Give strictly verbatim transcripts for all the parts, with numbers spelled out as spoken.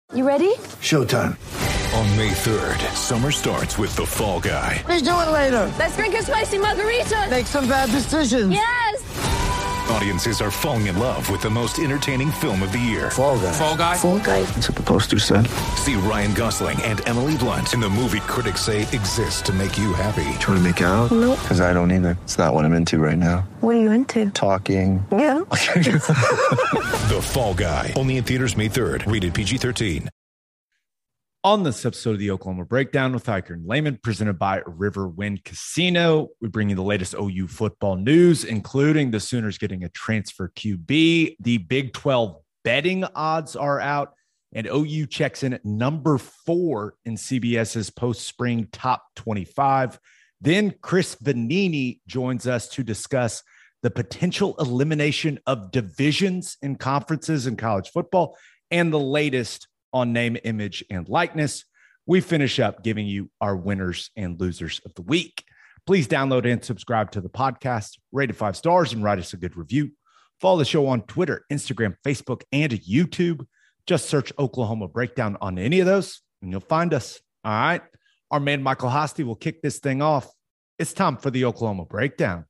You ready? Showtime. On May third, summer starts with The Fall Guy. Let's do it later. Let's drink a spicy margarita. Make some bad decisions. Yes. Audiences are falling in love with the most entertaining film of the year. Fall Guy. Fall Guy? Fall guy. That's what the poster said. See Ryan Gosling and Emily Blunt in the movie critics say exists to make you happy. Trying to make it out? Nope. Because I don't either. It's not what I'm into right now. What are you into? Talking. Yeah. The Fall Guy. Only in theaters May third. Rated P G thirteen. On this episode of the Oklahoma Breakdown with Hiker and Lehman, presented by Riverwind Casino, we bring you the latest O U football news, including the Sooners getting a transfer Q B. The Big twelve betting odds are out, and O U checks in at number four in CBS's post-spring top twenty-five. Then Chris Vanini joins us to discuss the potential elimination of divisions in conferences in college football and the latest on name, image, and likeness. We finish up giving you our winners and losers of the week. Please download and subscribe to the podcast, rate it five stars, and write us a good review. Follow the show on Twitter, Instagram, Facebook, and YouTube. Just search Oklahoma Breakdown on any of those, and you'll find us. All right. Our man Michael Hosty will kick this thing off. It's time for the Oklahoma Breakdown.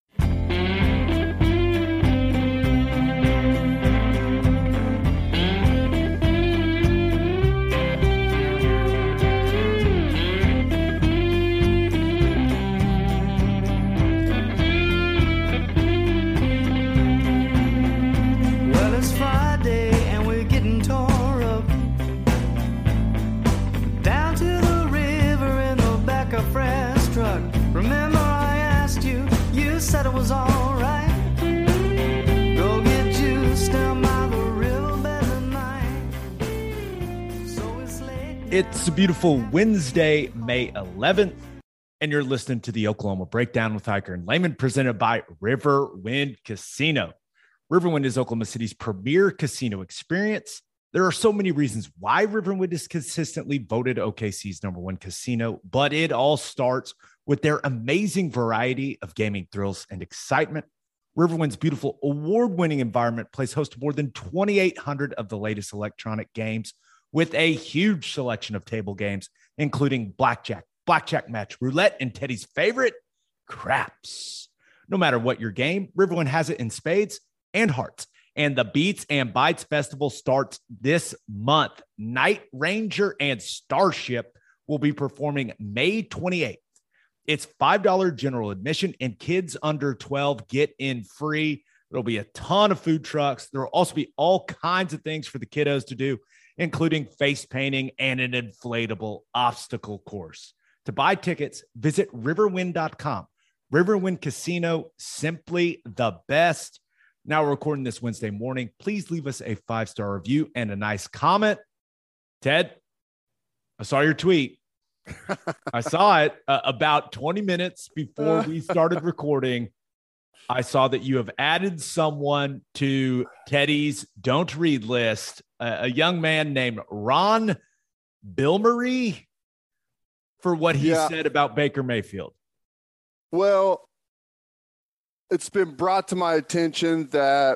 Said it was all right. Go get juiced down by the riverbed tonight. So it's late. It's a beautiful Wednesday, May eleventh, and you're listening to the Oklahoma Breakdown with Hiker and Lehman, presented by Riverwind Casino. Riverwind is Oklahoma City's premier casino experience. There are so many reasons why Riverwind is consistently voted O K C's number one casino, but it all starts with their amazing variety of gaming thrills and excitement. Riverwind's beautiful award-winning environment plays host to more than twenty-eight hundred of the latest electronic games with a huge selection of table games, including blackjack, blackjack match, roulette, and Teddy's favorite, craps. No matter what your game, Riverwind has it in spades and hearts. And the Beats and Bites Festival starts this month. Night Ranger and Starship will be performing May twenty-eighth. It's five dollars general admission, and kids under twelve get in free. There'll be a ton of food trucks. There will also be all kinds of things for the kiddos to do, including face painting and an inflatable obstacle course. To buy tickets, visit riverwind dot com. Riverwind Casino, simply the best. Now we're recording this Wednesday morning. Please leave us a five-star review and a nice comment. Ted, I saw your tweet. I saw it uh, about twenty minutes before we started recording. I saw that you have added someone to Teddy's Don't Read list, uh, a young man named Ron Bilmery, for what he yeah. said about Baker Mayfield. Well, it's been brought to my attention that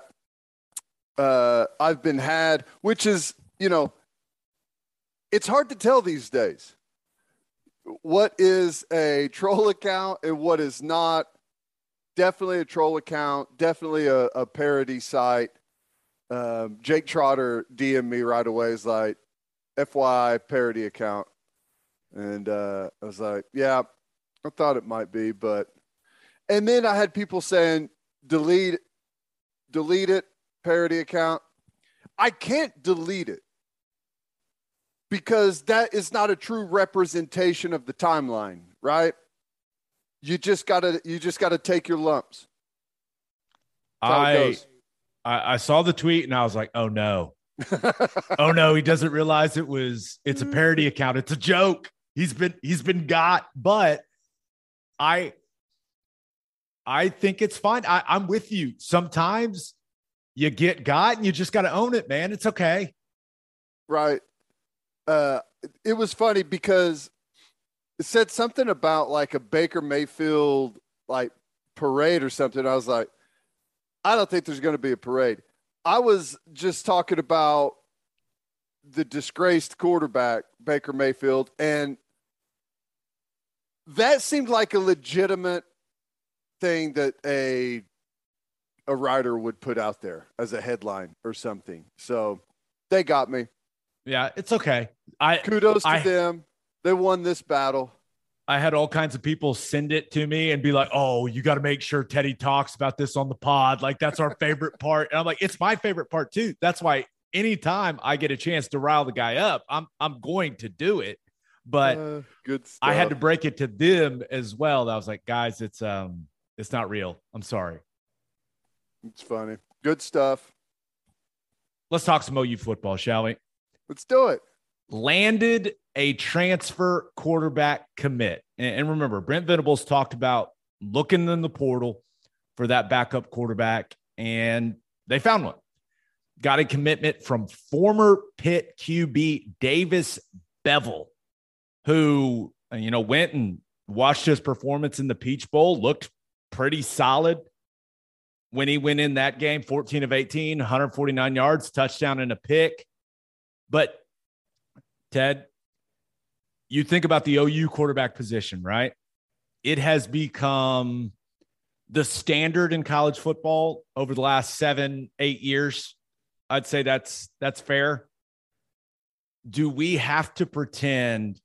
uh, I've been had, which is, you know, it's hard to tell these days what is a troll account and what is not. Definitely a troll account, definitely a, a parody site. Um, Jake Trotter D M'd me right away. He's like, F Y I parody account. And uh, I was like, yeah, I thought it might be, but. And then I had people saying, delete, delete it, parody account. I can't delete it because that is not a true representation of the timeline, right? You just gotta, you just gotta take your lumps. I, I, I saw the tweet and I was like, oh no, oh no, he doesn't realize it was, it's a parody account. It's a joke. He's been, he's been got, but I, I think it's fine. I, I'm with you. Sometimes you get got and you just got to own it, man. It's okay. Right. Uh, it was funny because it said something about like a Baker Mayfield like parade or something. I was like, I don't think there's going to be a parade. I was just talking about the disgraced quarterback, Baker Mayfield, and that seemed like a legitimate thing that a a writer would put out there as a headline or something. So they got me. Yeah, it's okay. I Kudos to I, them. They won this battle. I had all kinds of people send it to me and be like, oh, you got to make sure Teddy talks about this on the pod. Like, that's our favorite part. And I'm like, it's my favorite part too. That's why anytime I get a chance to rile the guy up, I'm I'm going to do it. But uh, good stuff. I had to break it to them as well. I was like, guys, it's um, it's not real. I'm sorry. It's funny. Good stuff. Let's talk some O U football, shall we? Let's do it. Landed a transfer quarterback commit. And, and remember, Brent Venables talked about looking in the portal for that backup quarterback, and they found one. Got a commitment from former Pitt Q B Davis Bevel, who, you know, went and watched his performance in the Peach Bowl, looked pretty solid when he went in that game, fourteen of eighteen, one hundred forty-nine yards, touchdown and a pick. But, Ted, you think about the O U quarterback position, right? It has become the standard in college football over the last seven, eight years. I'd say that's that's fair. Do we have to pretend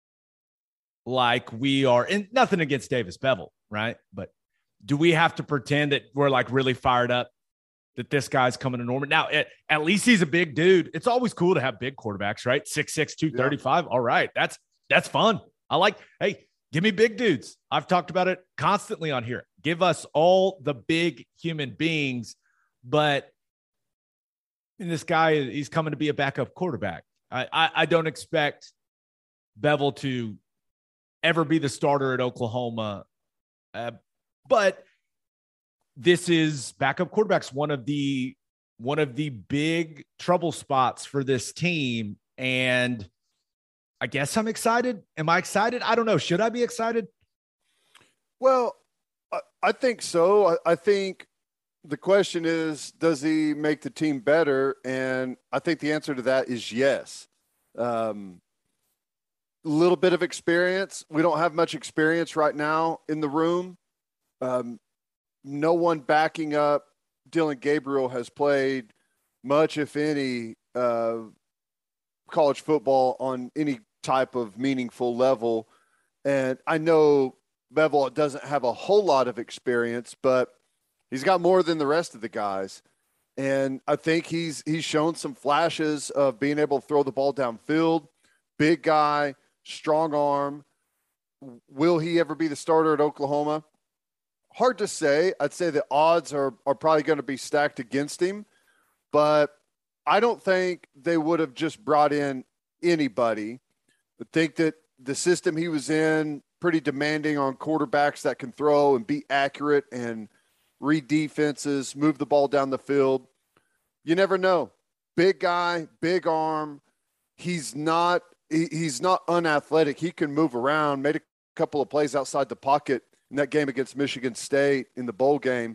like we are, and nothing against Davis Bevel, right? But do we have to pretend that we're like really fired up that this guy's coming to Norman? Now, at, at least he's a big dude. It's always cool to have big quarterbacks, right? six six, two thirty-five. Yeah. All right. That's, that's fun. I like, hey, give me big dudes. I've talked about it constantly on here. Give us all the big human beings, but and this guy, he's coming to be a backup quarterback. I, I, I don't expect Bevel to ever be the starter at Oklahoma. Uh, but this is backup quarterbacks, one of the one of the big trouble spots for this team. And I guess I'm excited. Am I excited? I don't know. Should I be excited? Well, I, I think so. I, I think the question is, does he make the team better? And I think the answer to that is yes. Um, a little bit of experience. We don't have much experience right now in the room. Um, no one backing up Dillon Gabriel has played much, if any, uh, college football on any type of meaningful level. And I know Bevel doesn't have a whole lot of experience, but he's got more than the rest of the guys. And I think he's he's shown some flashes of being able to throw the ball downfield. Big guy, strong arm. Will he ever be the starter at Oklahoma? Hard to say. I'd say the odds are, are probably going to be stacked against him. But I don't think they would have just brought in anybody. I think that the system he was in, pretty demanding on quarterbacks that can throw and be accurate and read defenses, move the ball down the field. You never know. Big guy, big arm. He's not he, he's not unathletic. He can move around, made a couple of plays outside the pocket in that game against Michigan State in the bowl game.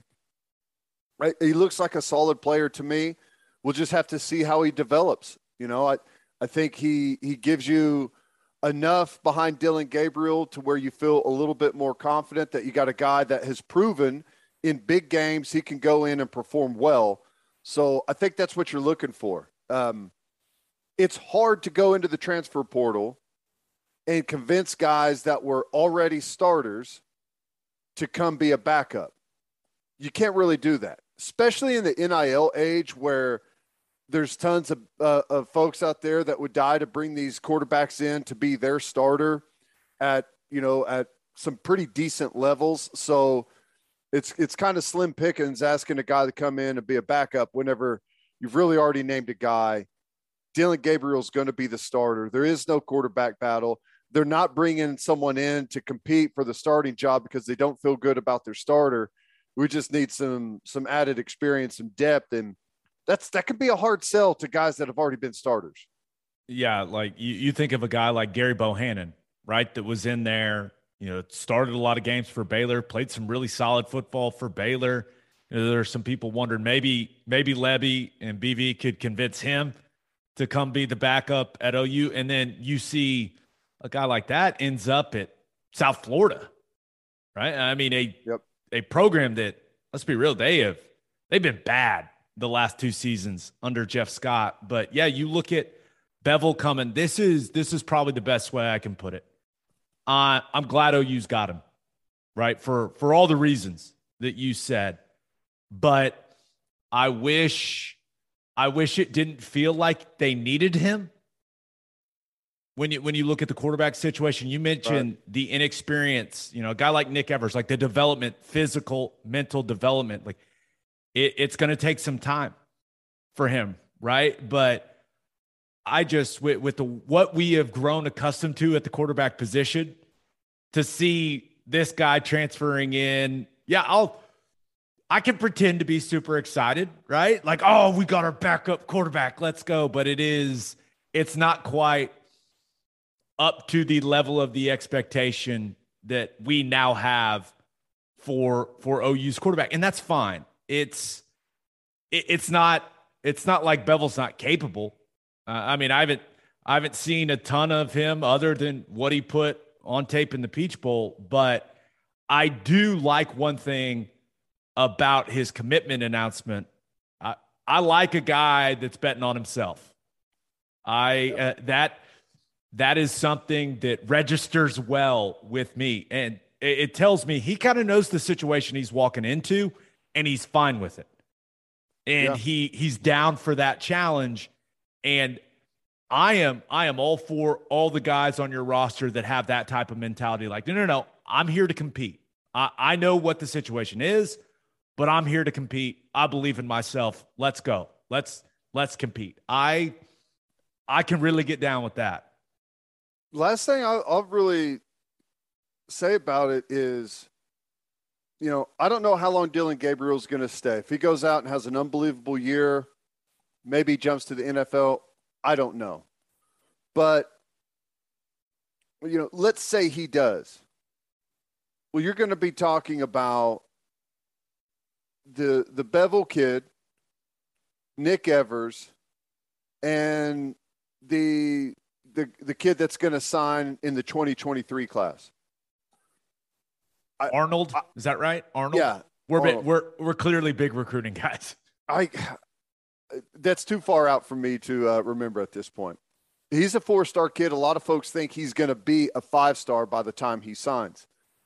Right? He looks like a solid player to me. We'll just have to see how he develops. You know, I, I think he he gives you enough behind Dillon Gabriel to where you feel a little bit more confident that you got a guy that has proven in big games he can go in and perform well. So I think that's what you're looking for. Um, it's hard to go into the transfer portal and convince guys that were already starters to come be a backup. You can't really do that, especially in the N I L age where there's tons of, uh, of folks out there that would die to bring these quarterbacks in to be their starter at, you know, at some pretty decent levels. So it's, it's kind of slim pickings asking a guy to come in and be a backup whenever you've really already named a guy. Dillon Gabriel's going to be the starter. There is no quarterback battle. They're not bringing someone in to compete for the starting job because they don't feel good about their starter. We just need some, some added experience and depth. And that's, that could be a hard sell to guys that have already been starters. Yeah. Like you, you think of a guy like Gary Bohannon, right? That was in there, you know, started a lot of games for Baylor, played some really solid football for Baylor. You know, there are some people wondering maybe, maybe Lebby and B V could convince him to come be the backup at O U. And then you see a guy like that ends up at South Florida, right? I mean, a, Yep. a program that, let's be real, they have, they've been bad the last two seasons under Jeff Scott. But yeah, you look at Bevel coming. This is, this is probably the best way I can put it. Uh, I'm glad O U's got him, right? For, for all the reasons that you said, but I wish, I wish it didn't feel like they needed him. When you, when you look at the quarterback situation, you mentioned right. the inexperience, you know, a guy like Nick Evers, like the development, physical, mental development, like it, it's going to take some time for him. Right. But I just, with, with the, what we have grown accustomed to at the quarterback position, to see this guy transferring in. Yeah. I'll, I can pretend to be super excited, right? Like, oh, we got our backup quarterback. Let's go. But it is, it's not quite up to the level of the expectation that we now have for for O U's quarterback, and that's fine. It's it, it's not it's not like Bevel's not capable. Uh, I mean, I haven't I haven't seen a ton of him other than what he put on tape in the Peach Bowl, but I do like one thing about his commitment announcement. I I like a guy that's betting on himself. I uh, that. That is something that registers well with me. And it, it tells me he kind of knows the situation he's walking into and he's fine with it. And yeah. he he's down for that challenge. And I am I am all for all the guys on your roster that have that type of mentality. Like, no, no, no, I'm here to compete. I, I know what the situation is, but I'm here to compete. I believe in myself. Let's go. Let's let's compete. I I can really get down with that. Last thing I'll, I'll really say about it is, you know, I don't know how long Dylan Gabriel's going to stay. If he goes out and has an unbelievable year, maybe he jumps to the N F L. I don't know. But, you know, let's say he does. Well, you're going to be talking about the the Bevel kid, Nick Evers, and the – The, the kid that's going to sign in the twenty twenty-three class. I, Arnold, I, is that right? Arnold? Yeah. We're, Arnold. we're, we're clearly big recruiting guys. I, that's too far out for me to uh, remember at this point. He's a four-star kid. A lot of folks think he's going to be a five-star by the time he signs.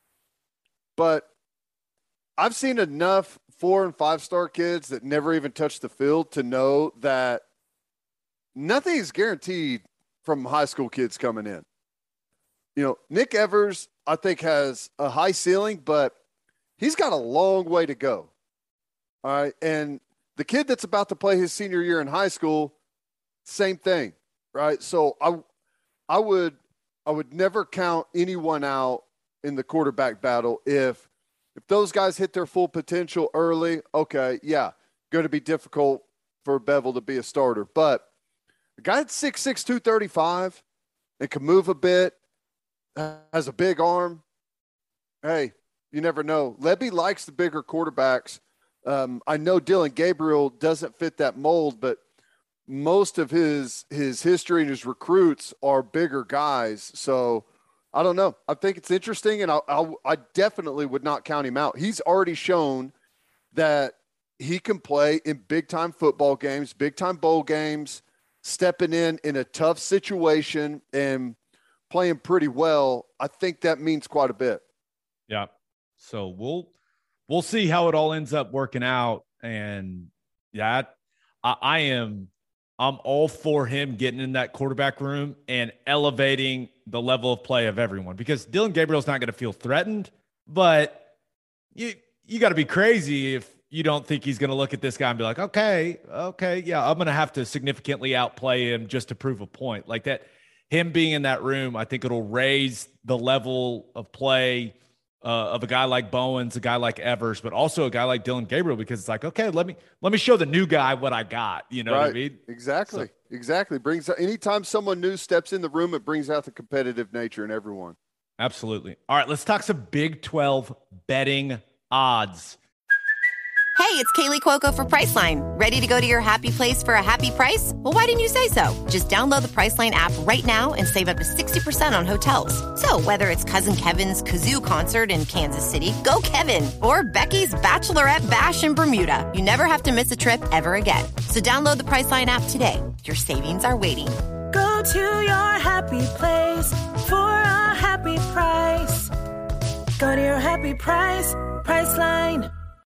But I've seen enough four and five-star kids that never even touch the field to know that nothing is guaranteed from high school kids coming in. You know, Nick Evers, I think, has a high ceiling, but he's got a long way to go. All right. And the kid that's about to play his senior year in high school, same thing. Right. So I, I would, I would never count anyone out in the quarterback battle. If, if those guys hit their full potential early, okay. Yeah. Going to be difficult for Bevel to be a starter, but a guy at six six, two thirty-five and can move a bit, has a big arm. Hey, you never know. Lebby likes the bigger quarterbacks. Um, I know Dylan Gabriel doesn't fit that mold, but most of his his history and his recruits are bigger guys. So I don't know. I think it's interesting, and I I, I definitely would not count him out. He's already shown that he can play in big-time football games, big-time bowl games, stepping in in a tough situation and playing pretty well. I think that means quite a bit. Yeah. So we'll, we'll see how it all ends up working out. And yeah, I, I am, I'm all for him getting in that quarterback room and elevating the level of play of everyone, because Dylan Gabriel's not going to feel threatened, but you, you got to be crazy if you don't think he's going to look at this guy and be like, okay, okay, yeah, I'm going to have to significantly outplay him just to prove a point. Like that, him being in that room, I think it'll raise the level of play uh, of a guy like Bowens, a guy like Evers, but also a guy like Dylan Gabriel, because it's like, okay, let me let me show the new guy what I got. You know right. what I mean? Exactly, so, exactly. Brings anytime someone new steps in the room, it brings out the competitive nature in everyone. Absolutely. All right, let's talk some Big twelve betting odds. Hey, it's Kaylee Cuoco for Priceline. Ready to go to your happy place for a happy price? Well, why didn't you say so? Just download the Priceline app right now and save up to sixty percent on hotels. So whether it's Cousin Kevin's Kazoo Concert in Kansas City, go Kevin, or Becky's Bachelorette Bash in Bermuda, you never have to miss a trip ever again. So download the Priceline app today. Your savings are waiting. Go to your happy place for a happy price. Go to your happy price, Priceline.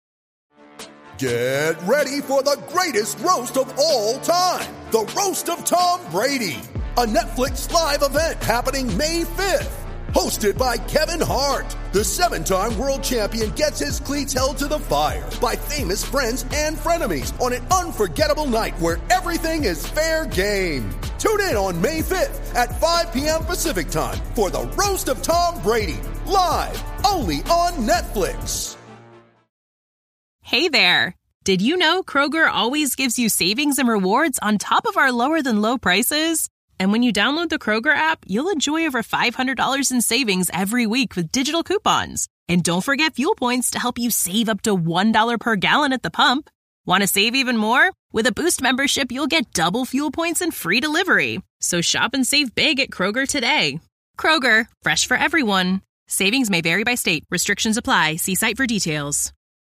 Get ready for the greatest roast of all time, the Roast of Tom Brady, a Netflix live event happening May fifth. Hosted by Kevin Hart, the seven-time world champion gets his cleats held to the fire by famous friends and frenemies on an unforgettable night where everything is fair game. Tune in on May fifth at five p.m. Pacific time for the Roast of Tom Brady, live only on Netflix. Hey there. Did you know Kroger always gives you savings and rewards on top of our lower than low prices? And when you download the Kroger app, you'll enjoy over five hundred dollars in savings every week with digital coupons. And don't forget fuel points to help you save up to one dollar per gallon at the pump. Want to save even more? With a Boost membership, you'll get double fuel points and free delivery. So shop and save big at Kroger today. Kroger, fresh for everyone. Savings may vary by state. Restrictions apply. See site for details.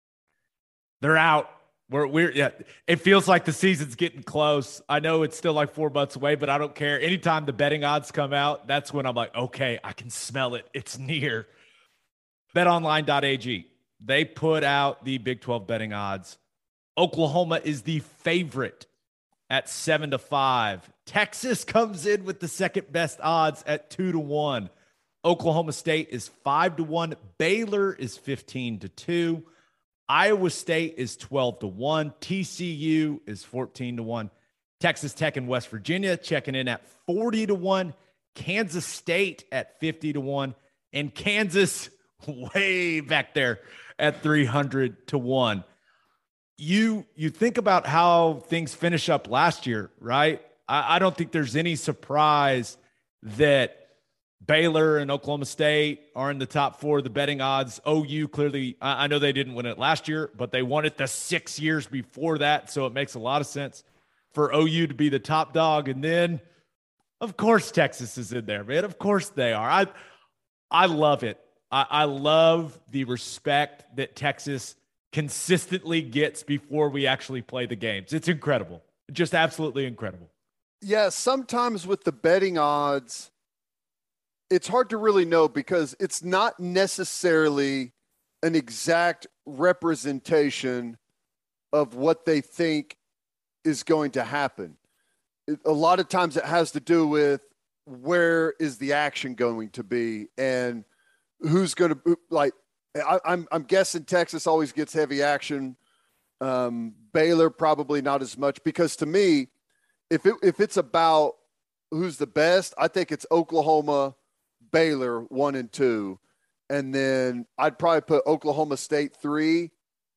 They're out. We're we're yeah. It feels like the season's getting close. I know it's still like four months away, but I don't care. Anytime the betting odds come out, that's when I'm like, okay, I can smell it. It's near. bet online dot a g. They put out the Big twelve betting odds. Oklahoma is the favorite at seven to five. Texas comes in with the second best odds at two to one. Oklahoma State is five to one. Baylor is fifteen to two. Iowa State is twelve to one. T C U is fourteen to one. Texas Tech and West Virginia checking in at forty to one. Kansas State at fifty to one. And Kansas way back there at three hundred to one. You, you think about how things finish up last year, right? I, I don't think there's any surprise that Baylor and Oklahoma State are in the top four of the betting odds. O U clearly, I know they didn't win it last year, but they won it the six years before that. So it makes a lot of sense for O U to be the top dog. And then, of course, Texas is in there, man. Of course they are. I, I love it. I, I love the respect that Texas consistently gets before we actually play the games. It's incredible. Just absolutely incredible. Yeah, sometimes with the betting odds, it's hard to really know because it's not necessarily an exact representation of what they think is going to happen. It, a lot of times it has to do with where is the action going to be and who's going to, like, I, I'm, I'm guessing Texas always gets heavy action. Um, Baylor probably not as much because to me, if it, if it's about who's the best, I think it's Oklahoma, Baylor one and two, and then I'd probably put Oklahoma State three,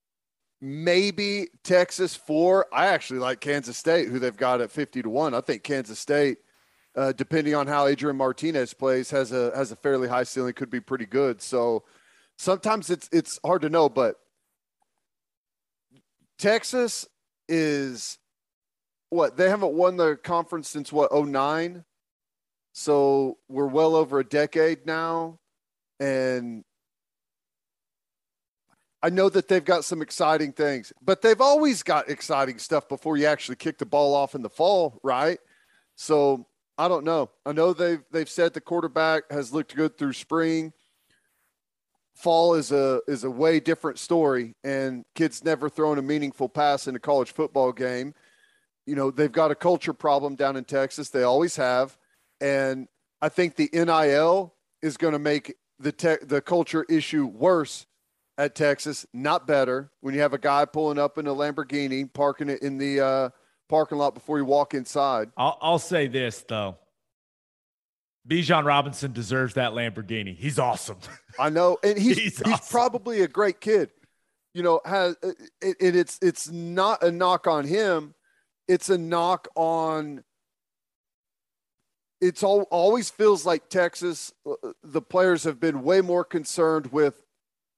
maybe Texas four. I actually like Kansas State, who they've got at fifty to one. I think Kansas State, uh, depending on how Adrian Martinez plays, has a has a fairly high ceiling, could be pretty good. So sometimes it's it's hard to know, but Texas is what, they haven't won the conference since what, oh nine. So we're well over a decade now, and I know that they've got some exciting things, but they've always got exciting stuff before you actually kick the ball off in the fall, right? So I don't know. I know they've they've said the quarterback has looked good through spring. Fall is a is a way different story, and kids never thrown a meaningful pass in a college football game. You know, they've got a culture problem down in Texas. They always have. And I think the N I L is going to make the te- the culture issue worse at Texas, not better. When you have a guy pulling up in a Lamborghini, parking it in the uh, parking lot before you walk inside. I'll, I'll say this, though. Bijan Robinson deserves that Lamborghini. He's awesome. I know. And he's, he's, he's awesome. probably a great kid. You know, has it, it, it's it's not a knock on him. It's a knock on – it's all, always feels like Texas, the players have been way more concerned with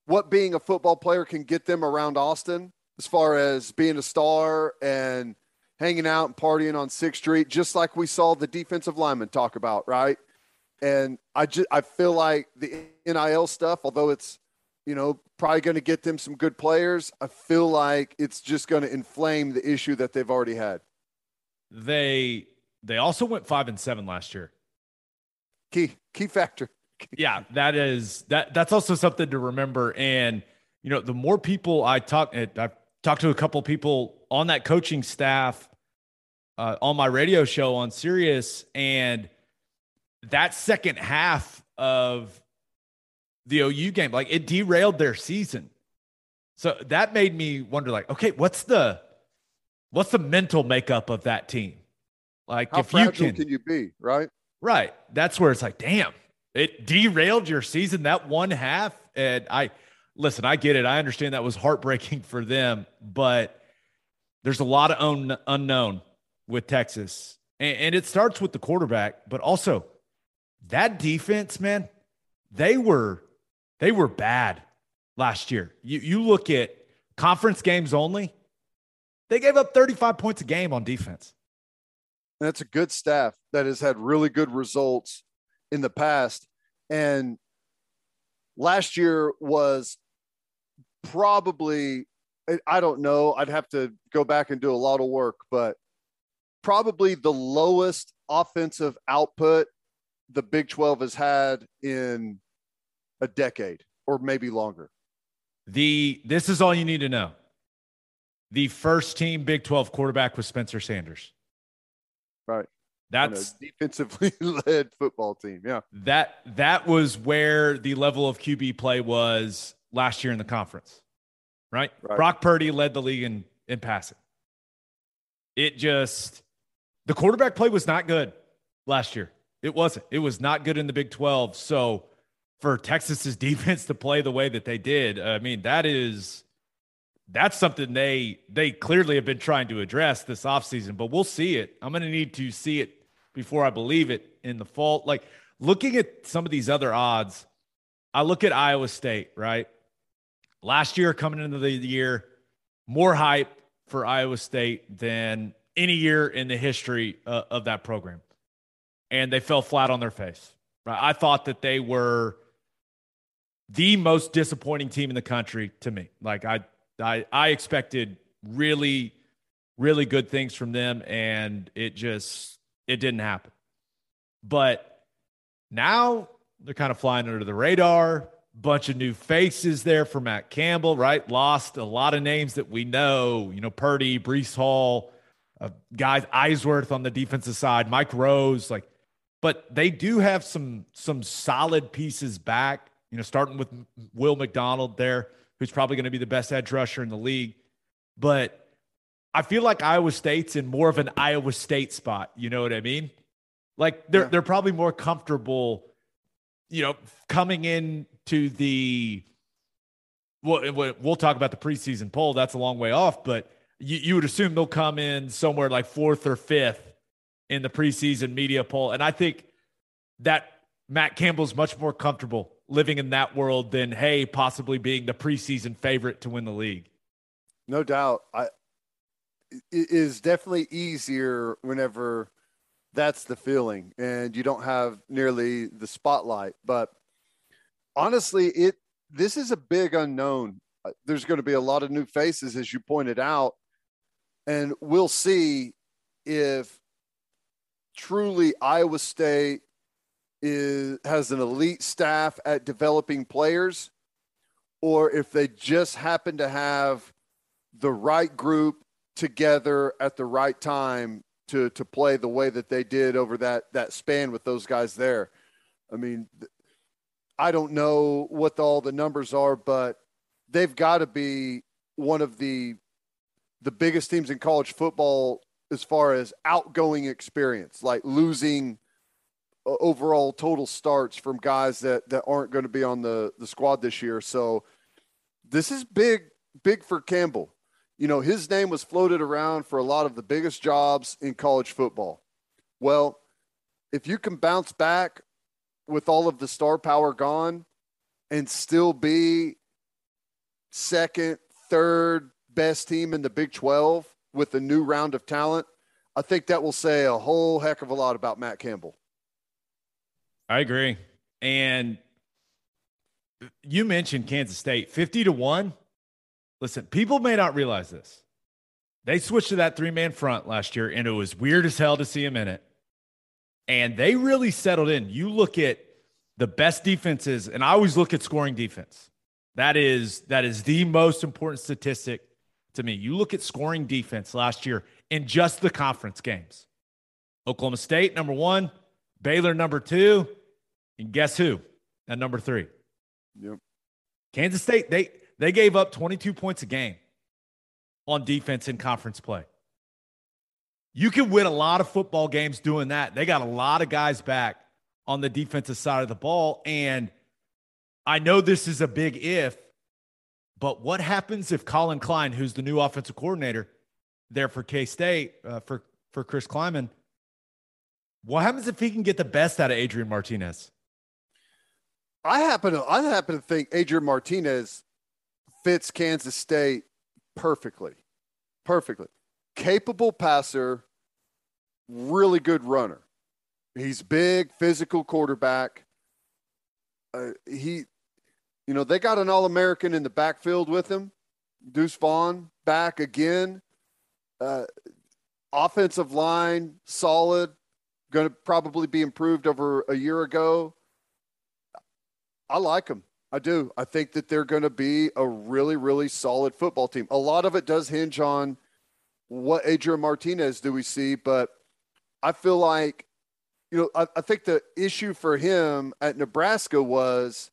what being a football player can get them around Austin as far as being a star and hanging out and partying on sixth Street, just like we saw the defensive linemen talk about, right? And I just I feel like the N I L stuff, although it's, you know, probably going to get them some good players, I feel like it's just going to inflame the issue that they've already had. They they also went five and seven last year. Key key factor. Yeah, that is that that's also something to remember. And you know, the more people I talk, I've talked to a couple people on that coaching staff uh, on my radio show on Sirius, and that second half of the O U game, like it derailed their season. So that made me wonder, like, okay, what's the what's the mental makeup of that team? Like, how if fragile you can, can you be, right? Right. That's where it's like, damn, it derailed your season that one half. And I listen, I get it. I understand that was heartbreaking for them, but there's a lot of un- unknown with Texas. And, and it starts with the quarterback, but also that defense, man, they were they were bad last year. You you look at conference games only, they gave up thirty-five points a game on defense. And that's a good staff that has had really good results in the past. And last year was probably, I don't know, I'd have to go back and do a lot of work, but probably the lowest offensive output the Big twelve has had in a decade or maybe longer. The this is all you need to know. The first team Big twelve quarterback was Spencer Sanders. Right. That's defensively led football team. Yeah. That that was where the level of Q B play was last year in the conference. Right? Right. Brock Purdy led the league in, in passing. It just the quarterback play was not good last year. It wasn't. It was not good in the Big twelve. So for Texas's defense to play the way that they did, I mean, that is that's something they they clearly have been trying to address this offseason, but we'll see it. I'm going to need to see it before I believe it in the fall. Like looking at some of these other odds, I look at Iowa State, right? Last year coming into the year, more hype for Iowa State than any year in the history uh, of that program. And they fell flat on their face. Right? I thought that they were the most disappointing team in the country to me. Like I, I, I expected really, really good things from them, and it just it didn't happen. But now they're kind of flying under the radar. Bunch of new faces there for Matt Campbell. Right, lost a lot of names that we know. You know, Purdy, Breece Hall, uh, guys Eisworth on the defensive side, Mike Rose, like. But they do have some some solid pieces back, you know, starting with Will McDonald there, who's probably going to be the best edge rusher in the league. But I feel like Iowa State's in more of an Iowa State spot. You know what I mean? Like they're, yeah. they're probably more comfortable, you know, coming into the well, we'll talk about the preseason poll. That's a long way off, but you, you would assume they'll come in somewhere like fourth or fifth in the preseason media poll. And I think that Matt Campbell's much more comfortable living in that world than, hey, possibly being the preseason favorite to win the league. No doubt. I, it is definitely easier whenever that's the feeling and you don't have nearly the spotlight. But honestly, it this is a big unknown. There's going to be a lot of new faces, as you pointed out, and we'll see if truly Iowa State is has an elite staff at developing players, or if they just happen to have the right group together at the right time to to play the way that they did over that that span with those guys there. I mean, I don't know what the, all the numbers are, but they've got to be one of the the biggest teams in college football as far as outgoing experience, like losing overall total starts from guys that, that aren't going to be on the, the squad this year. So this is big, big for Campbell. You know, his name was floated around for a lot of the biggest jobs in college football. Well, if you can bounce back with all of the star power gone and still be second, third best team in the Big twelve with a new round of talent, I think that will say a whole heck of a lot about Matt Campbell. I agree. And you mentioned Kansas State, fifty to one. Listen, people may not realize this. They switched to that three-man front last year, and it was weird as hell to see them in it. And they really settled in. You look at the best defenses, and I always look at scoring defense. That is, that is the most important statistic to me. You look at scoring defense last year in just the conference games. Oklahoma State, number one. Baylor, number two. And guess who at number three? Yep. Kansas State, they, they gave up twenty-two points a game on defense in conference play. You can win a lot of football games doing that. They got a lot of guys back on the defensive side of the ball. And I know this is a big if, but what happens if Colin Klein, who's the new offensive coordinator there for K-State, uh, for, for Chris Kleiman, what happens if he can get the best out of Adrian Martinez? I happen to I happen to think Adrian Martinez fits Kansas State perfectly. Perfectly. Capable passer, really good runner. He's big, physical quarterback. Uh, he, you know, they got an All-American in the backfield with him. Deuce Vaughn back again. Uh, offensive line, solid. Going to probably be improved over a year ago. I like them. I do. I think that they're going to be a really, really solid football team. A lot of it does hinge on what Adrian Martinez do we see, but I feel like, you know, I, I think the issue for him at Nebraska was,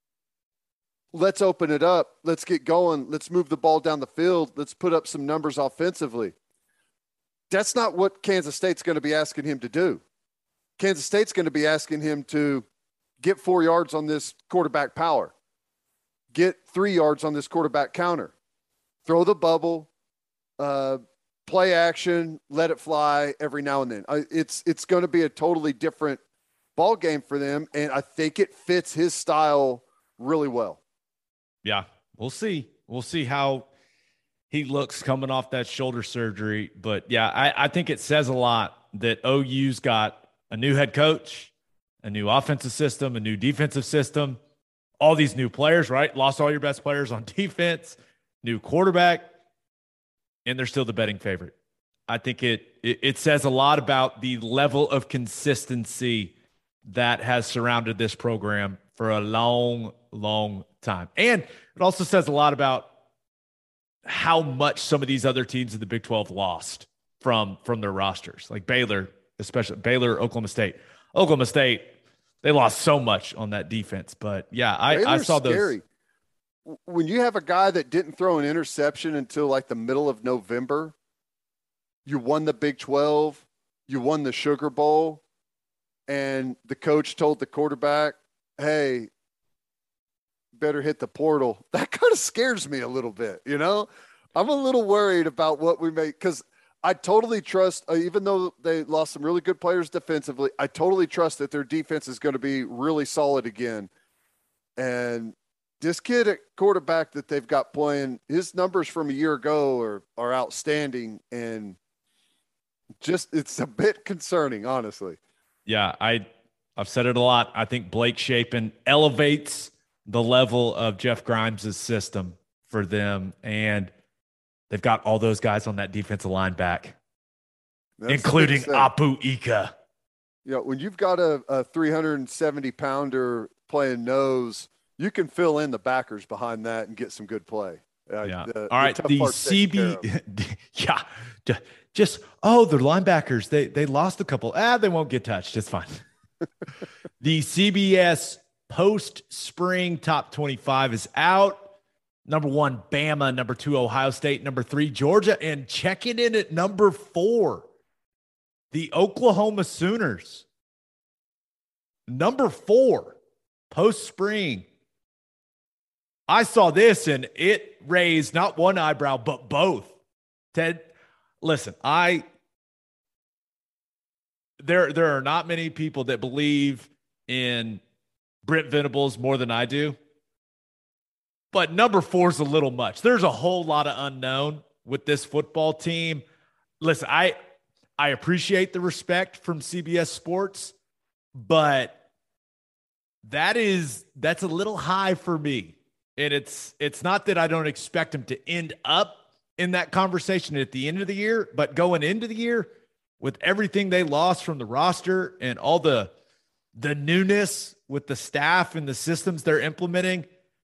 let's open it up. Let's get going. Let's move the ball down the field. Let's put up some numbers offensively. That's not what Kansas State's going to be asking him to do. Kansas State's going to be asking him to get four yards on this quarterback power, get three yards on this quarterback counter, throw the bubble, uh, play action, let it fly every now and then. I, it's it's going to be a totally different ball game for them, and I think it fits his style really well. Yeah, we'll see. We'll see how he looks coming off that shoulder surgery. But, yeah, I, I think it says a lot that O U's got a new head coach, a new offensive system, a new defensive system, all these new players, right? Lost all your best players on defense, new quarterback, and they're still the betting favorite. I think it, it it says a lot about the level of consistency that has surrounded this program for a long, long time. And it also says a lot about how much some of these other teams in the Big twelve lost from, from their rosters, like Baylor, especially Baylor, Oklahoma State. Oklahoma State, they lost so much on that defense. But, yeah, I, I saw scary. those. When you have a guy that didn't throw an interception until like the middle of November, you won the Big twelve, you won the Sugar Bowl, and the coach told the quarterback, hey, better hit the portal. That kind of scares me a little bit, you know? I'm a little worried about what we make, because I totally trust, uh, even though they lost some really good players defensively, I totally trust that their defense is going to be really solid again. And this kid at quarterback that they've got playing, his numbers from a year ago are, are outstanding, and just it's a bit concerning, honestly. Yeah, I, I've said it a lot. I think Blake Shapen elevates the level of Jeff Grimes' system for them, and they've got all those guys on that defensive line back, That's including Apu Ika. Yeah, when you've got a, a three hundred seventy pounder playing nose, you can fill in the backers behind that and get some good play. Uh, yeah. The, all right. The, the C B, yeah, just, oh, they're linebackers. They, they lost a couple. Ah, they won't get touched. It's fine. The C B S post-spring top twenty-five is out. Number one, Bama. Number two, Ohio State. Number three, Georgia. And checking in at number four, the Oklahoma Sooners. Number four, post-spring. I saw this and it raised not one eyebrow, but both. Ted, listen, I there there are not many people that believe in Brent Venables more than I do. but number four is a little much. There's a whole lot of unknown with this football team. Listen, I I appreciate the respect from C B S Sports, but that is that's a little high for me. And it's it's not that I don't expect them to end up in that conversation at the end of the year, but going into the year with everything they lost from the roster and all the the newness with the staff and the systems they're implementing,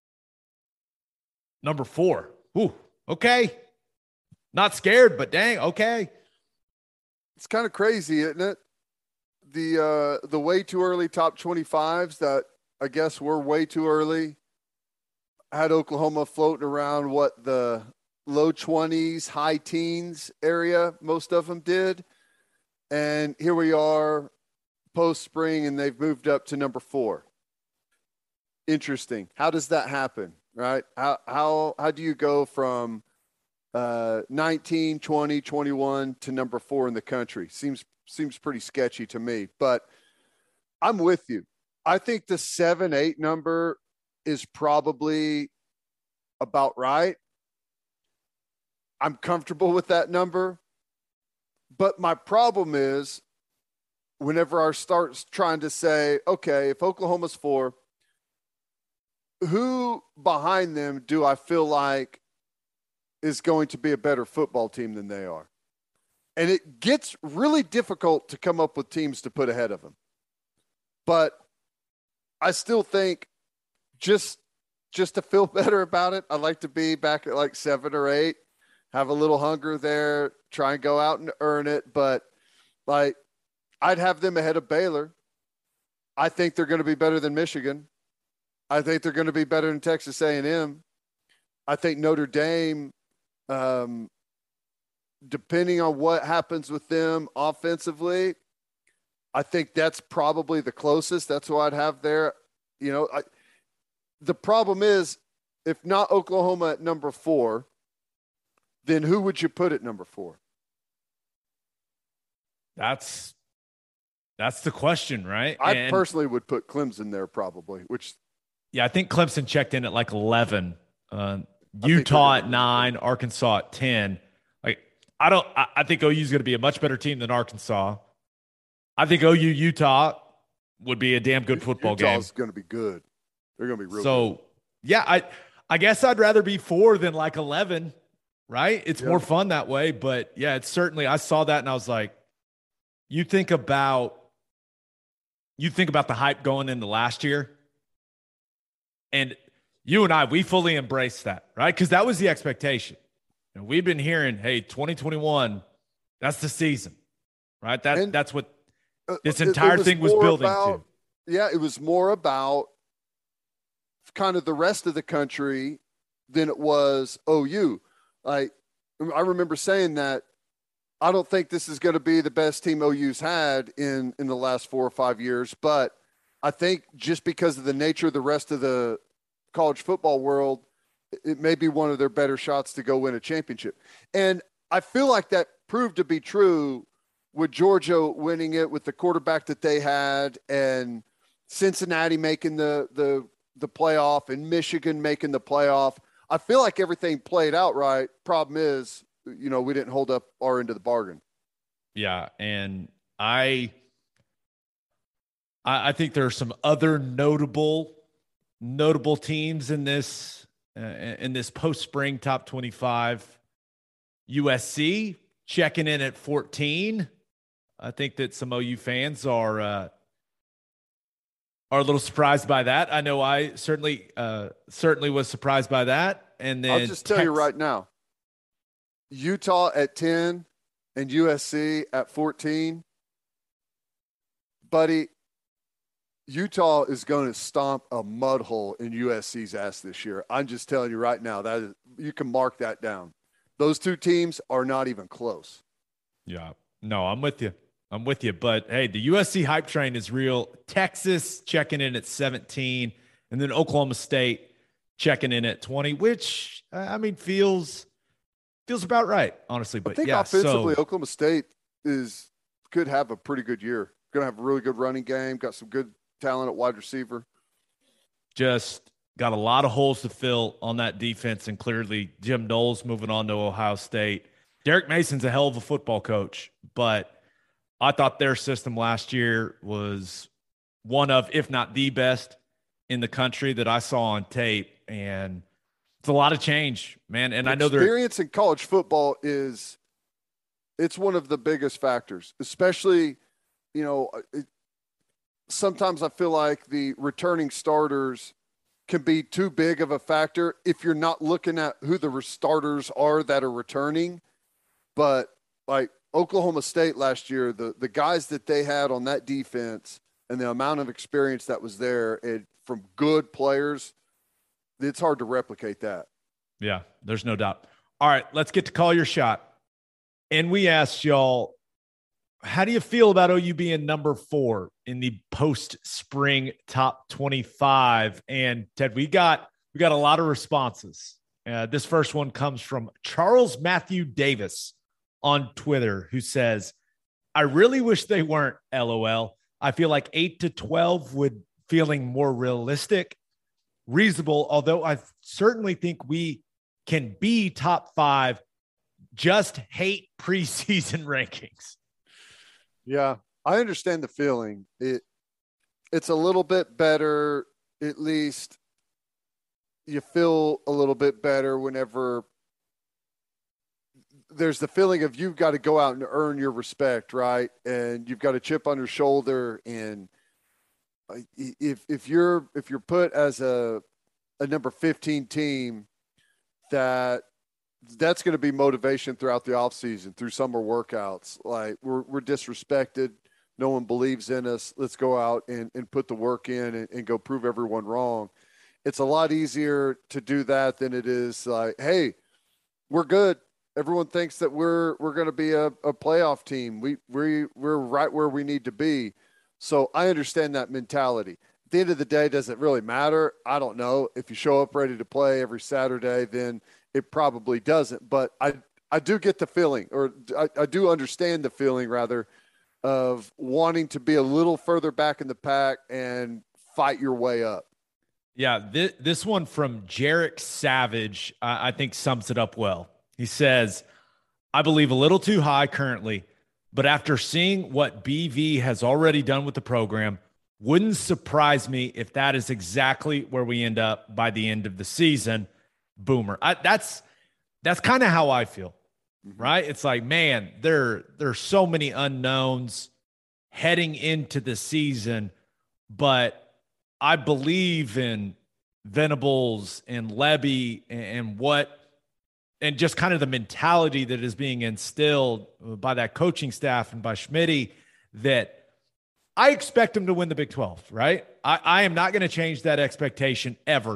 number four. Ooh, okay. Not scared, but dang, okay. It's kind of crazy, isn't it? The uh, the way too early top twenty-fives that I guess were way too early had Oklahoma floating around what the low twenties, high teens area, most of them did. And here we are post-spring, and they've moved up to number four. Interesting. How does that happen, right? How how how do you go from uh, nineteen, twenty, twenty-one to number four in the country? Seems seems pretty sketchy to me, but I'm with you. I think the seven, eight number is probably about right. I'm comfortable with that number. But my problem is whenever I start trying to say, okay, if Oklahoma's four, who behind them do I feel like is going to be a better football team than they are? And it gets really difficult to come up with teams to put ahead of them. But I still think just just to feel better about it, I'd like to be back at like seven or eight, have a little hunger there, try and go out and earn it. But like, I'd have them ahead of Baylor. I think they're going to be better than Michigan. I think they're going to be better than Texas A and M. I think Notre Dame, um, depending on what happens with them offensively, I think that's probably the closest. That's what I'd have there. You know, I, the problem is, if not Oklahoma at number four, then who would you put at number four? That's that's the question, right? I and, personally would put Clemson there probably, which yeah, I think Clemson checked in at like eleven, uh, Utah at nine, Arkansas at ten. Like, I don't. I, I think O U is going to be a much better team than Arkansas. I think O U Utah would be a damn good football Utah's game. Utah's going to be good. They're going to be real so, good. yeah, I I guess I'd rather be four than like eleven, right? It's yeah. more fun that way. But, yeah, it's certainly – I saw that and I was like, you think about you think about the hype going into last year, and you and I, we fully embraced that, right? Because that was the expectation. And we've been hearing, hey, twenty twenty-one, that's the season, right? That, and, that's what uh, this entire was thing was building about, to. Yeah, it was more about kind of the rest of the country than it was O U. Like, I remember saying that I don't think this is going to be the best team O U's had in, in the last four or five years, but I think just because of the nature of the rest of the college football world, it may be one of their better shots to go win a championship. And I feel like that proved to be true with Georgia winning it with the quarterback that they had, and Cincinnati making the, the, the playoff, and Michigan making the playoff. I feel like everything played out right. Problem is, you know, we didn't hold up our end of the bargain. Yeah. And I, I, I think there are some other notable, notable teams in this, uh, in this post-spring top twenty-five. U S C checking in at fourteen. I think that some O U fans are, uh, are a little surprised by that. I know I certainly, uh, certainly was surprised by that. And then I'll just tell Tex- you right now, Utah at ten and U S C at fourteen. Buddy, Utah is going to stomp a mud hole in U S C's ass this year. I'm just telling you right now, that is, you can mark that down. Those two teams are not even close. Yeah. No, I'm with you. I'm with you. But, hey, the U S C hype train is real. Texas checking in at seventeen, and then Oklahoma State checking in at twenty, which, I mean, feels feels about right, honestly. But, I think yeah, offensively, so, Oklahoma State is could have a pretty good year. Going to have a really good running game, got some good talent at wide receiver. Just got a lot of holes to fill on that defense, and clearly Jim Knowles moving on to Ohio State. Derek Mason's a hell of a football coach, but I thought their system last year was one of, if not the best in the country that I saw on tape. And it's a lot of change, man. And I know experience in college football is, it's one of the biggest factors, especially, you know, it, sometimes I feel like the returning starters can be too big of a factor if you're not looking at who the starters are that are returning. But like Oklahoma State last year, the, the guys that they had on that defense and the amount of experience that was there and from good players, it's hard to replicate that. Yeah, there's no doubt. All right, let's get to call your shot. And we asked y'all, how do you feel about O U being number four in the post-spring top twenty-five? And Ted, we got we got a lot of responses. Uh, this first one comes from Charles Matthew Davis on Twitter, who says, I really wish they weren't, LOL. I feel like eight to twelve would feeling more realistic, reasonable, although I certainly think we can be top five. Just hate preseason rankings. Yeah, I understand the feeling. It it's a little bit better, at least you feel a little bit better whenever there's the feeling of you've got to go out and earn your respect, right? And you've got a chip on your shoulder. And if if you're if you're put as a a number fifteen team, that that's going to be motivation throughout the offseason, through summer workouts. Like, we're we're disrespected. No one believes in us. Let's go out and, and put the work in and, and go prove everyone wrong. It's a lot easier to do that than it is like, hey, we're good. Everyone thinks that we're we're going to be a, a playoff team. We we we're right where we need to be. So I understand that mentality. At the end of the day, does it really matter? I don't know. If you show up ready to play every Saturday, then it probably doesn't. But I I do get the feeling, or I, I do understand the feeling rather, of wanting to be a little further back in the pack and fight your way up. Yeah, this, this one from Jarek Savage, I, I think sums it up well. He says, I believe a little too high currently, but after seeing what B V has already done with the program, wouldn't surprise me if that is exactly where we end up by the end of the season. Boomer. I, that's that's kind of how I feel, right? It's like, man, there there's so many unknowns heading into the season, but I believe in Venables and Lebby and, and what and just kind of the mentality that is being instilled by that coaching staff and by Schmitty, that I expect them to win the Big twelve, right? I, I am not going to change that expectation ever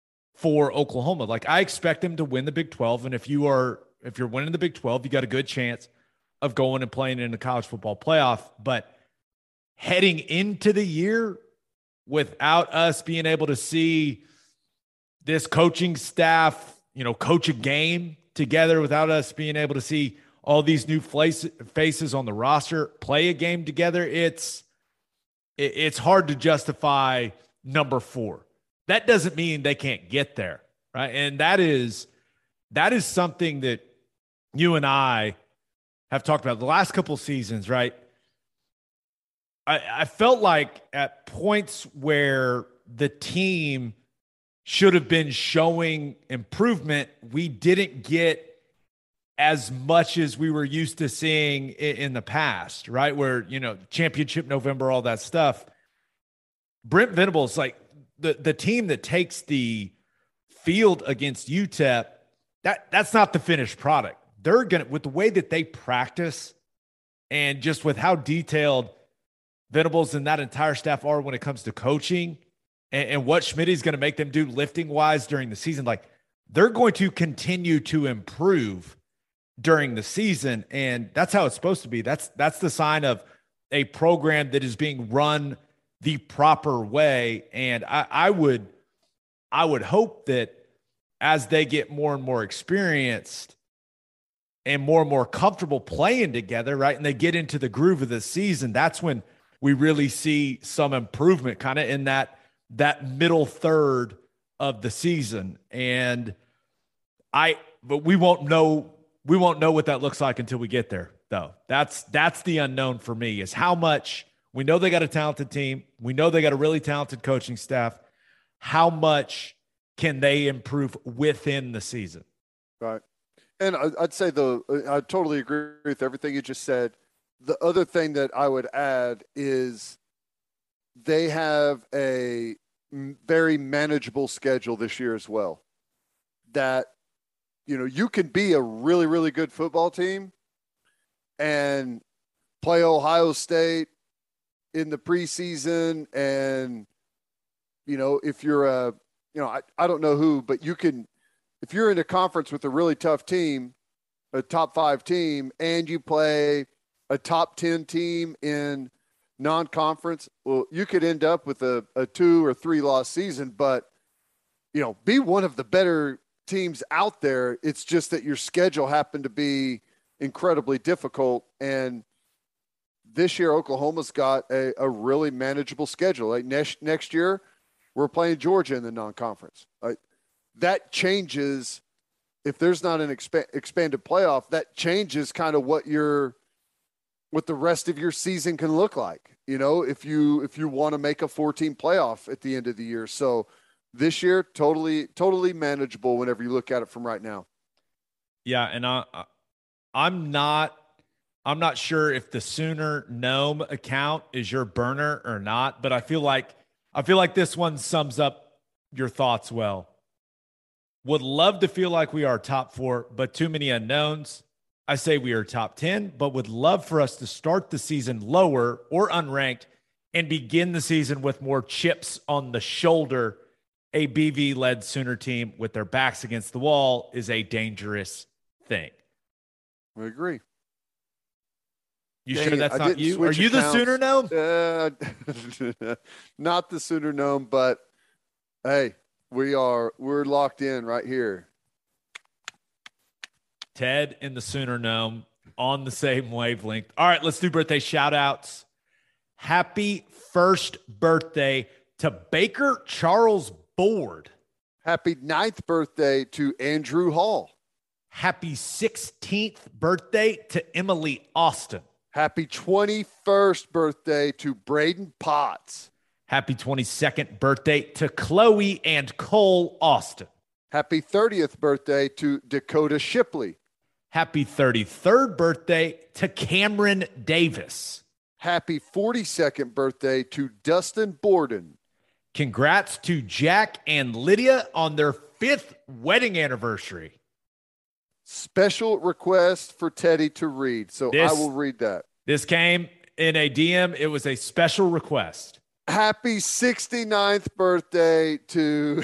for Oklahoma. Like, I expect them to win the Big twelve. And if you are, if you're winning the Big twelve, you got a good chance of going and playing in the college football playoff. But heading into the year without us being able to see this coaching staff, you know, coach a game together, without us being able to see all these new faces on the roster play a game together, it's, it's hard to justify number four. That doesn't mean they can't get there, right? And that is that is something that you and I have talked about the last couple of seasons, right? I, I felt like at points where the team should have been showing improvement, we didn't get as much as we were used to seeing in, in the past, right? Where, you know, championship November, all that stuff. Brent Venables, like, The the team that takes the field against U T E P, that that's not the finished product. They're gonna, with the way that they practice and just with how detailed Venables and that entire staff are when it comes to coaching and, and what Schmitty's going to make them do lifting wise during the season, like, they're going to continue to improve during the season, and that's how it's supposed to be. That's that's the sign of a program that is being run the proper way. And I, I would, I would hope that as they get more and more experienced and more and more comfortable playing together, right, and they get into the groove of the season, that's when we really see some improvement kind of in that, that middle third of the season. And I, but we won't know, we won't know what that looks like until we get there, though. That's, that's the unknown for me, is how much we know they got a talented team. We know they got a really talented coaching staff. How much can they improve within the season? Right. And I'd say the, I totally agree with everything you just said. The other thing that I would add is they have a very manageable schedule this year as well. That, you know, you can be a really, really good football team and play Ohio State in the preseason. And, you know, if you're a, you know, I, I don't know who, but you can, if you're in a conference with a really tough team, a top five team, and you play a top ten team in non-conference, well, you could end up with a, a two or three loss season, but, you know, be one of the better teams out there. It's just that your schedule happened to be incredibly difficult. And this year, Oklahoma's got a, a really manageable schedule. Like next, next year, we're playing Georgia in the non-conference. Like, that changes. If there's not an expa- expanded playoff, that changes kind of what your, what the rest of your season can look like. You know, if you if you want to make a four-team playoff at the end of the year. So this year, totally totally manageable whenever you look at it from right now. Yeah, and I, I'm not I'm not sure if the Sooner Gnome account is your burner or not, but I feel like I feel like this one sums up your thoughts well. Would love to feel like we are top four, but too many unknowns. I say we are top ten, but would love for us to start the season lower or unranked and begin the season with more chips on the shoulder. A B V-led Sooner team with their backs against the wall is a dangerous thing. I agree. You Dang sure it, that's I not didn't you? switch Are you the accounts. Sooner Gnome? Uh, not the Sooner Gnome, but hey, we are we're locked in right here. Ted and the Sooner Gnome on the same wavelength. All right, let's do birthday shout-outs. Happy first birthday to Baker Charles Board. Happy ninth birthday to Andrew Hall. Happy sixteenth birthday to Emily Austin. Happy twenty-first birthday to Braden Potts. Happy twenty-second birthday to Chloe and Cole Austin. Happy thirtieth birthday to Dakota Shipley. Happy thirty-third birthday to Cameron Davis. Happy forty-second birthday to Dustin Borden. Congrats to Jack and Lydia on their fifth wedding anniversary. Special request for Teddy to read, so This- I will read that. This came in a D M. It was a special request. Happy sixty-ninth birthday to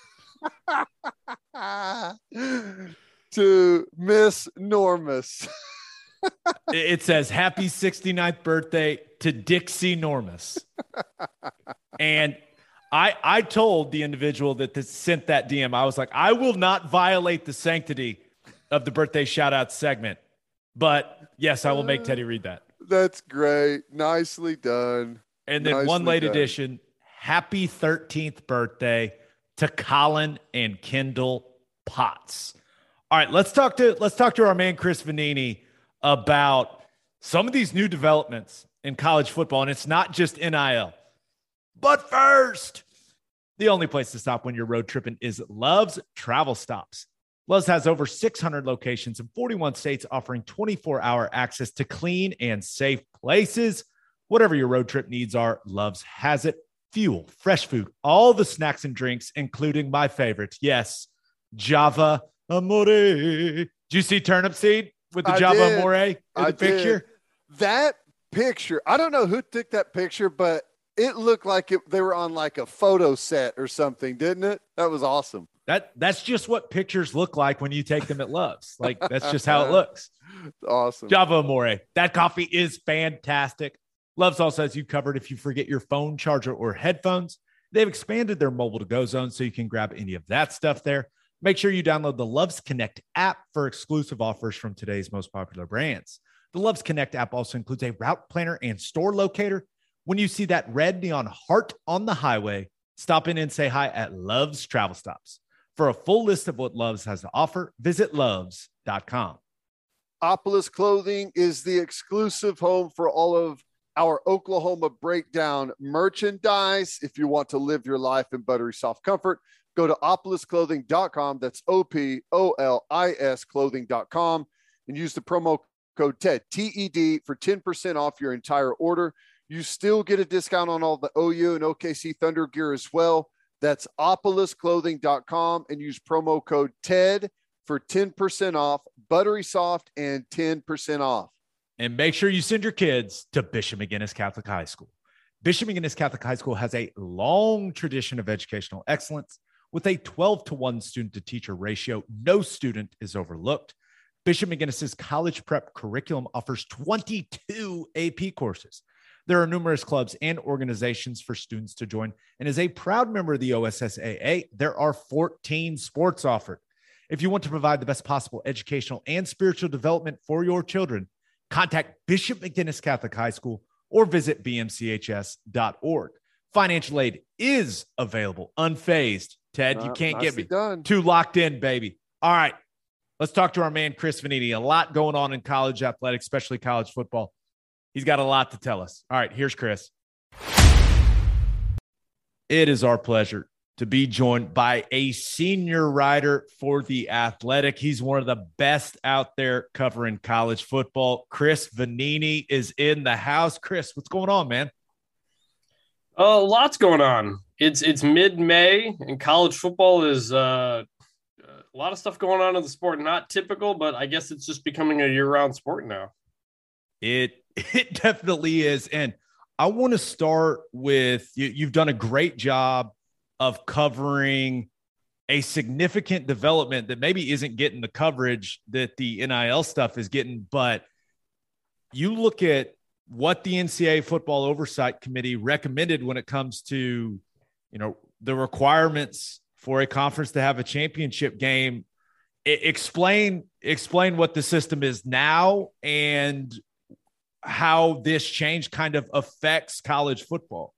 to Miss Normus. It says happy sixty-ninth birthday to Dixie Normus. And I I told the individual that this sent that D M, I was like, I will not violate the sanctity of the birthday shout out segment. But yes, I will make Teddy read that. That's great. Nicely done. And then Nicely one late done. edition, happy thirteenth birthday to Colin and Kendall Potts. All right, let's talk to let's talk to our man Chris Vanini about some of these new developments in college football. And it's not just N I L. But first, the only place to stop when you're road tripping is Love's Travel Stops. Love's has over six hundred locations in forty-one states, offering twenty-four hour access to clean and safe places. Whatever your road trip needs are, Love's has it. Fuel, fresh food, all the snacks and drinks, including my favorites. Yes, Java Amore. Did you see Turnip Seed with the I Java did. Amore in the I picture? did. That picture, I don't know who took that picture, but it looked like it, they were on like a photo set or something, didn't it? That was awesome. That that's just what pictures look like when you take them at Love's. Like, that's just how it looks. Awesome. Java Amore. That coffee is fantastic. Love's also has you covered if you forget your phone charger or headphones. They've expanded their mobile to go zone so you can grab any of that stuff there. Make sure you download the Love's Connect app for exclusive offers from today's most popular brands. The Love's Connect app also includes a route planner and store locator. When you see that red neon heart on the highway, Stop in and say hi at Love's Travel Stops. For a full list of what Love's has to offer, visit loves dot com. Opolis Clothing is the exclusive home for all of our Oklahoma Breakdown merchandise. If you want to live your life in buttery soft comfort, go to opolis clothing dot com. That's O P O L I S clothing dot com and use the promo code TED, T E D, for ten percent off your entire order. You still get a discount on all the O U and O K C Thunder gear as well. That's opolis clothing dot com and use promo code TED for ten percent off, buttery soft, and ten percent off. And make sure you send your kids to Bishop McGinnis Catholic High School. Bishop McGinnis Catholic High School has a long tradition of educational excellence. With a twelve to one student to teacher ratio, no student is overlooked. Bishop McGinnis's college prep curriculum offers twenty-two A P courses. There are numerous clubs and organizations for students to join. And as a proud member of the O S S A A, there are fourteen sports offered. If you want to provide the best possible educational and spiritual development for your children, contact Bishop McGinnis Catholic High School or visit b m c h s dot org. Financial aid is available, unfazed. Ted, you Uh, can't get nicely me done. too locked in, baby. All right, let's talk to our man, Chris Vanini. A lot going on in college athletics, especially college football. He's got a lot to tell us. All right, here's Chris. It is our pleasure to be joined by a senior writer for The Athletic. He's one of the best out there covering college football. Chris Vanini is in the house. Chris, what's going on, man? Oh, lots going on. It's it's mid-May, and college football is uh, a lot of stuff going on in the sport. Not typical, but I guess it's just becoming a year-round sport now. It it definitely is. And I want to start with you. You've done a great job of covering a significant development that maybe isn't getting the coverage that the N I L stuff is getting, but you look at what the N C double A Football Oversight Committee recommended when it comes to, you know, the requirements for a conference to have a championship game. I, explain, explain what the system is now and how this change kind of affects college football.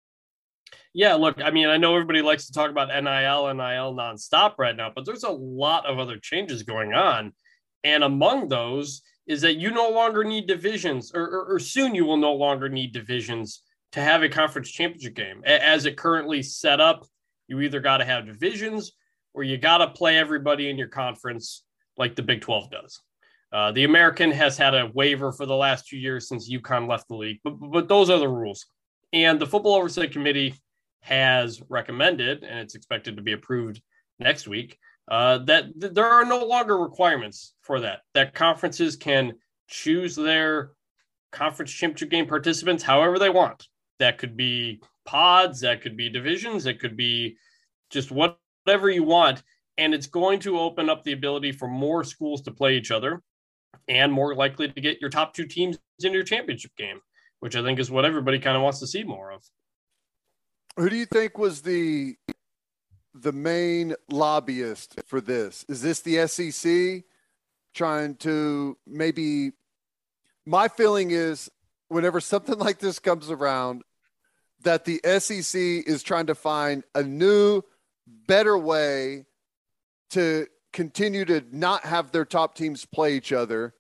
Yeah, look, I mean, I know everybody likes to talk about N I L, N I L nonstop right now, but there's a lot of other changes going on. And among those is that you no longer need divisions, or, or, or soon you will no longer need divisions to have a conference championship game. As it currently set up, you either got to have divisions or you got to play everybody in your conference like the Big twelve does. Uh, the American has had a waiver for the last two years since UConn left the league, but, but those are the rules. And the Football Oversight Committee has recommended, and it's expected to be approved next week, uh, that th- there are no longer requirements for that, that conferences can choose their conference championship game participants however they want. That could be pods, that could be divisions, it could be just whatever you want. And it's going to open up the ability for more schools to play each other and more likely to get your top two teams in your championship game, which I think is what everybody kind of wants to see more of. Who do you think was the the main lobbyist for this? Is this the S E C trying to maybe – my feeling is whenever something like this comes around, that the S E C is trying to find a new, better way to continue to not have their top teams play each other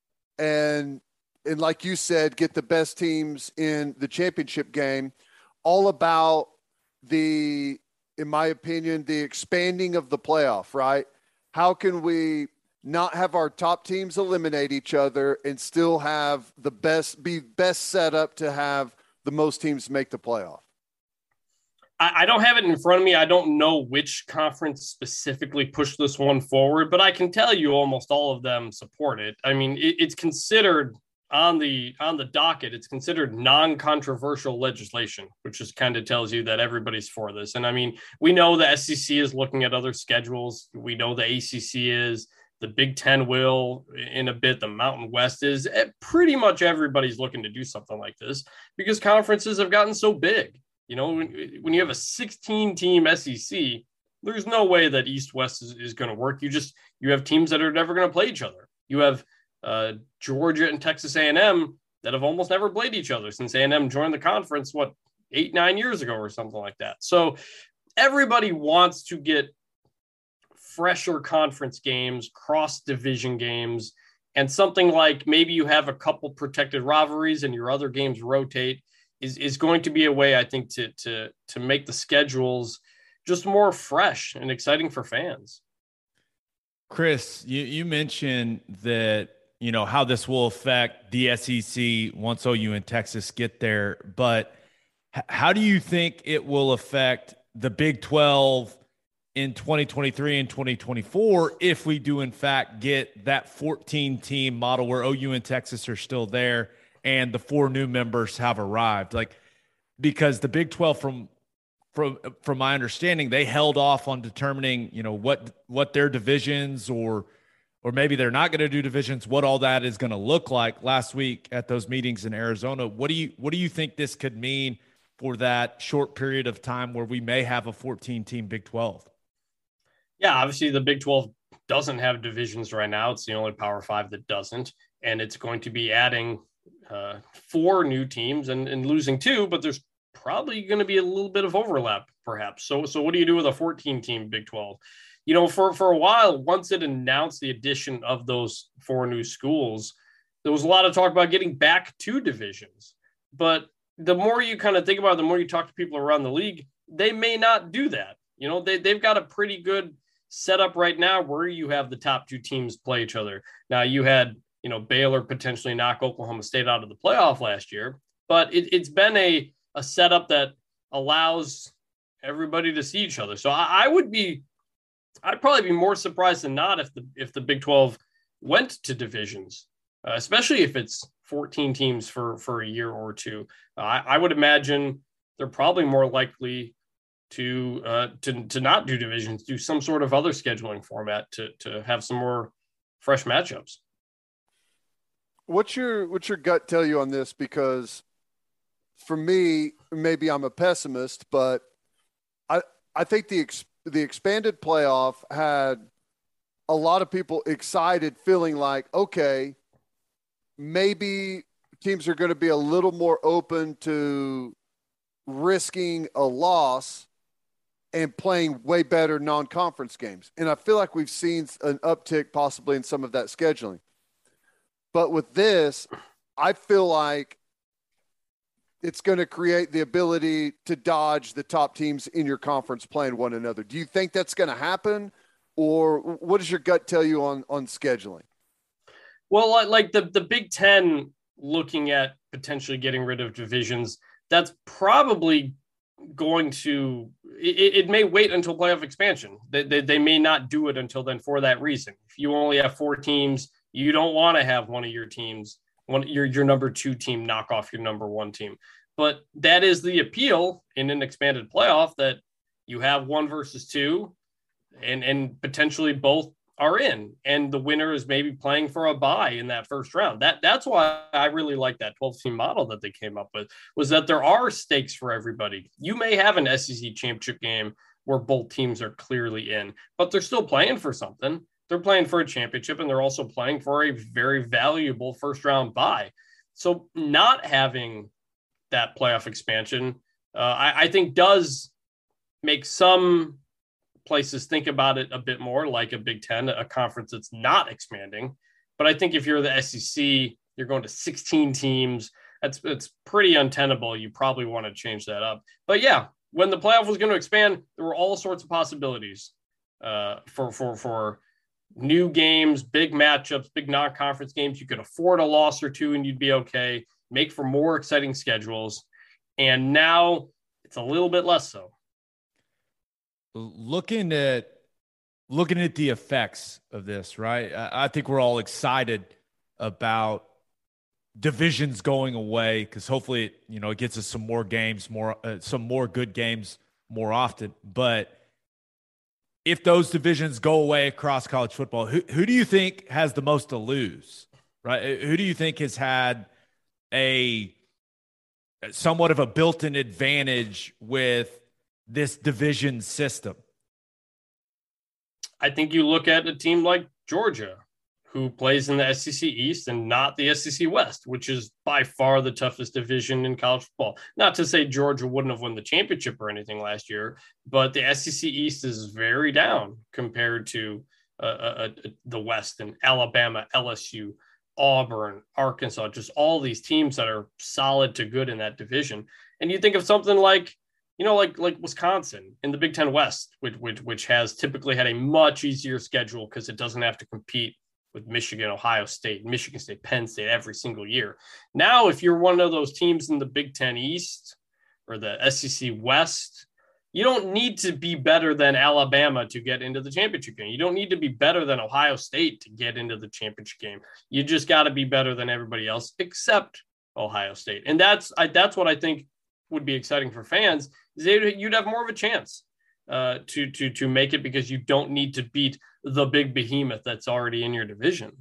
and, and like you said, get the best teams in the championship game. All about the, in my opinion, the expanding of the playoff, right? How can we not have our top teams eliminate each other and still have the best, be best set up to have the most teams make the playoff? I, I don't have it in front of me. I don't know which conference specifically pushed this one forward, but I can tell you almost all of them support it. I mean, it, it's considered on the on the docket, it's considered non-controversial legislation, which just kind of tells you that everybody's for this. And I mean, we know the S E C is looking at other schedules. We know the A C C is, the Big Ten will in a bit, the Mountain West is. Pretty much everybody's looking to do something like this because conferences have gotten so big. You know, when, when you have a sixteen team S E C, there's no way that East West is, is going to work. You just, you have teams that are never going to play each other. You have uh, Georgia and Texas A and M that have almost never played each other since A and M joined the conference, what, eight, nine years ago or something like that. So everybody wants to get fresher conference games, cross division games, and something like maybe you have a couple protected rivalries and your other games rotate is, is going to be a way, I think, to, to, to make the schedules just more fresh and exciting for fans. Chris, you, you mentioned that, you know, how this will affect the S E C once O U and Texas get there, but h- how do you think it will affect the Big twelve in twenty twenty-three and twenty twenty-four if we do in fact get that fourteen team model where O U and Texas are still there and the four new members have arrived? Like, because the Big twelve, from from from my understanding, they held off on determining, you know, what what their divisions or or maybe they're not going to do divisions, what all that is going to look like last week at those meetings in Arizona. What do you what do you think this could mean for that short period of time where we may have a fourteen team Big twelve? Yeah, obviously the Big twelve doesn't have divisions right now. It's the only Power Five that doesn't, and it's going to be adding uh, four new teams and, and losing two, but there's probably going to be a little bit of overlap, perhaps. So, so what do you do with a fourteen team Big twelve? You know, for, for a while, once it announced the addition of those four new schools, there was a lot of talk about getting back to divisions. But the more you kind of think about it, the more you talk to people around the league, they may not do that. You know, they, they've got a pretty good setup right now where you have the top two teams play each other. Now, you had, you know, Baylor potentially knock Oklahoma State out of the playoff last year, but it, it's been a, a setup that allows everybody to see each other. So I, I would be, I'd probably be more surprised than not if the if the Big twelve went to divisions, uh, especially if it's fourteen teams for, for a year or two. Uh, I, I would imagine they're probably more likely to uh, to to not do divisions, do some sort of other scheduling format to to have some more fresh matchups. What's your what's your gut tell you on this? Because for me, maybe I'm a pessimist, but I I think the ex- the expanded playoff had a lot of people excited, feeling like, okay, maybe teams are going to be a little more open to risking a loss and playing way better non-conference games. And I feel like we've seen an uptick possibly in some of that scheduling. But with this, I feel like it's going to create the ability to dodge the top teams in your conference playing one another. Do you think that's going to happen, or what does your gut tell you on, on scheduling? Well, like the, the Big Ten looking at potentially getting rid of divisions, that's probably going to, it, it may wait until playoff expansion. They, they, they may not do it until then for that reason. If you only have four teams, you don't want to have one of your teams, one your, your number two team knock off your number one team. But that is the appeal in an expanded playoff, that you have one versus two and, and potentially both are in, and the winner is maybe playing for a bye in that first round. That that's why I really like that twelve team model that they came up with, was that there are stakes for everybody. You may have an S E C championship game where both teams are clearly in, but they're still playing for something. They're playing for a championship, and they're also playing for a very valuable first round bye. So not having that playoff expansion, uh, I, I think does make some places think about it a bit more, like a Big Ten, a conference that's not expanding. But I think if you're the S E C, you're going to sixteen teams. That's it's pretty untenable. You probably want to change that up. But yeah, when the playoff was going to expand, there were all sorts of possibilities uh, for for for new games, big matchups, big non-conference games. You could afford a loss or two and you'd be okay. Make for more exciting schedules. And now it's a little bit less so. Looking at looking at the effects of this, right? I, I think we're all excited about divisions going away, because hopefully it, you know, it gets us some more games, more uh, some more good games more often. But if those divisions go away across college football, who who do you think has the most to lose, right? Who do you think has had a somewhat of a built-in advantage with this division system? I think you look at a team like Georgia, who plays in the S E C East and not the S E C West, which is by far the toughest division in college football. Not to say Georgia wouldn't have won the championship or anything last year, but the S E C East is very down compared to uh, uh, the West and Alabama, L S U, Auburn, Arkansas, just all these teams that are solid to good in that division. And you think of something like, you know, like like Wisconsin in the Big Ten West, which which, which has typically had a much easier schedule because it doesn't have to compete with Michigan, Ohio State, Michigan State, Penn State every single year. Now, if you're one of those teams in the Big Ten East or the S E C West, you don't need to be better than Alabama to get into the championship game. You don't need to be better than Ohio State to get into the championship game. You just got to be better than everybody else except Ohio State. And that's I, that's what I think would be exciting for fans. Is they, you'd have more of a chance uh, to to to make it because you don't need to beat the big behemoth that's already in your division.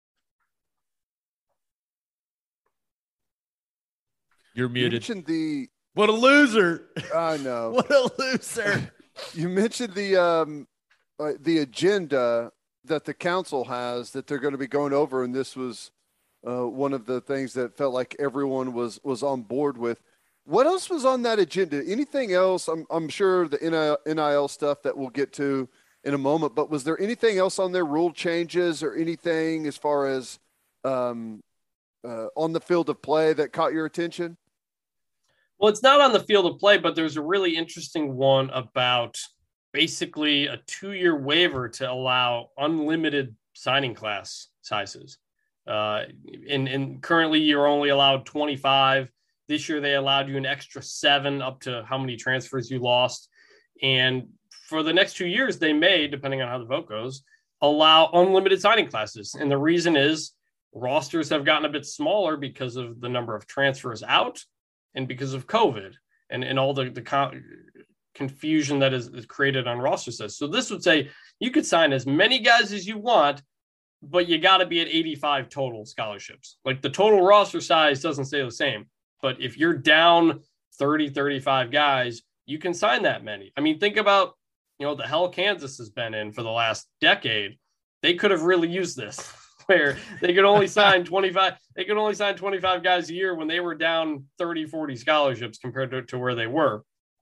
You're muted. You mentioned the what a loser. I know. What a loser. You mentioned the um, uh, the agenda that the council has that they're going to be going over, and this was uh, one of the things that felt like everyone was was on board with. What else was on that agenda? Anything else? I'm I'm sure the N I L stuff that we'll get to in a moment, but was there anything else on their rule changes or anything as far as um, uh, on the field of play that caught your attention? Well, it's not on the field of play, but there's a really interesting one about basically a two-year waiver to allow unlimited signing class sizes. Uh, and, and currently you're only allowed twenty-five. This year they allowed you an extra seven up to how many transfers you lost. And for the next two years, they may, depending on how the vote goes, allow unlimited signing classes. And the reason is rosters have gotten a bit smaller because of the number of transfers out and because of COVID and, and all the, the co- confusion that is, is created on roster size. So this would say you could sign as many guys as you want, but you got to be at eighty-five total scholarships. Like the total roster size doesn't stay the same. But if you're down thirty, thirty-five guys, you can sign that many. I mean, think about, you know, the hell Kansas has been in for the last decade. They could have really used this where they could only sign twenty-five. They could only sign twenty-five guys a year when they were down thirty, forty scholarships compared to, to where they were.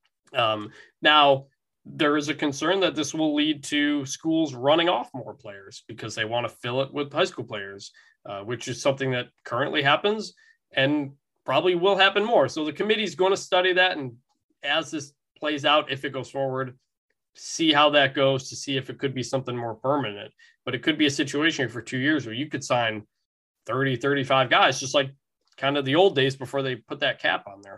Um, now, there is a concern that this will lead to schools running off more players because they want to fill it with high school players, uh, which is something that currently happens and probably will happen more. So the committee is going to study that. And as this plays out, if it goes forward, see how that goes to see if it could be something more permanent. But it could be a situation for two years where you could sign thirty, thirty-five guys, just like kind of the old days before they put that cap on there.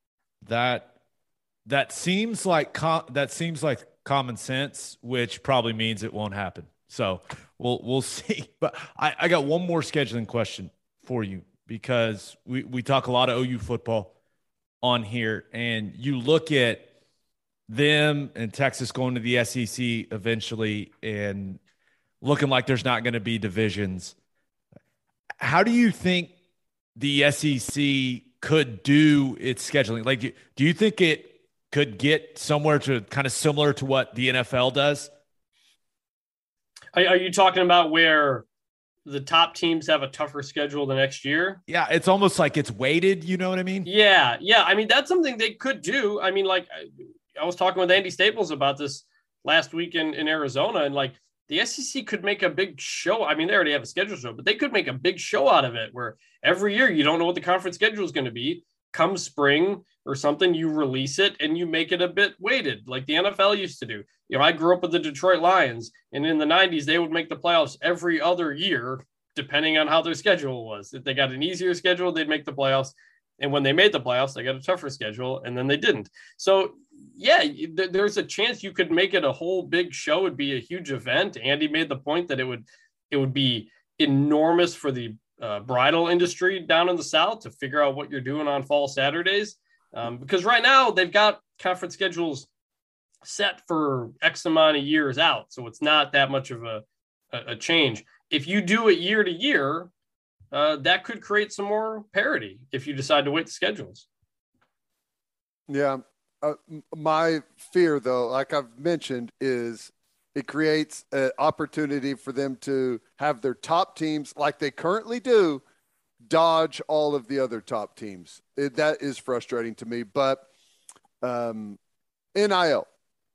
That that seems like com- that seems like common sense, which probably means it won't happen. So we'll we'll see. But I, I got one more scheduling question for you, because we, we talk a lot of O U football on here, and you look at them and Texas going to the S E C eventually and looking like there's not going to be divisions. How do you think the S E C could do its scheduling? Like, do, do you think it could get somewhere to kind of similar to what the N F L does? Are, are you talking about where the top teams have a tougher schedule the next year? Yeah, it's almost like it's weighted. You know what I mean? Yeah, yeah. I mean, that's something they could do. I mean, like, I, I was talking with Andy Staples about this last week in, in Arizona, and like the S E C could make a big show. I mean, they already have a schedule show, but they could make a big show out of it where every year you don't know what the conference schedule is going to be. Come spring or something, you release it and you make it a bit weighted like the N F L used to do. You know, I grew up with the Detroit Lions, and in the nineties, they would make the playoffs every other year, depending on how their schedule was. If they got an easier schedule, they'd make the playoffs. And when they made the playoffs, they got a tougher schedule, and then they didn't. So, yeah, th- there's a chance you could make it a whole big show. It'd be a huge event. Andy made the point that it would it would be enormous for the uh, bridal industry down in the South to figure out what you're doing on fall Saturdays. Um, because right now they've got conference schedules set for X amount of years out. So it's not that much of a, a, a change. If you do it year to year, uh, that could create some more parity if you decide to weight the schedules. Yeah. Uh, my fear, though, like I've mentioned, is It creates an opportunity for them to have their top teams, like they currently do, dodge all of the other top teams. It, that is frustrating to me. But um, N I L,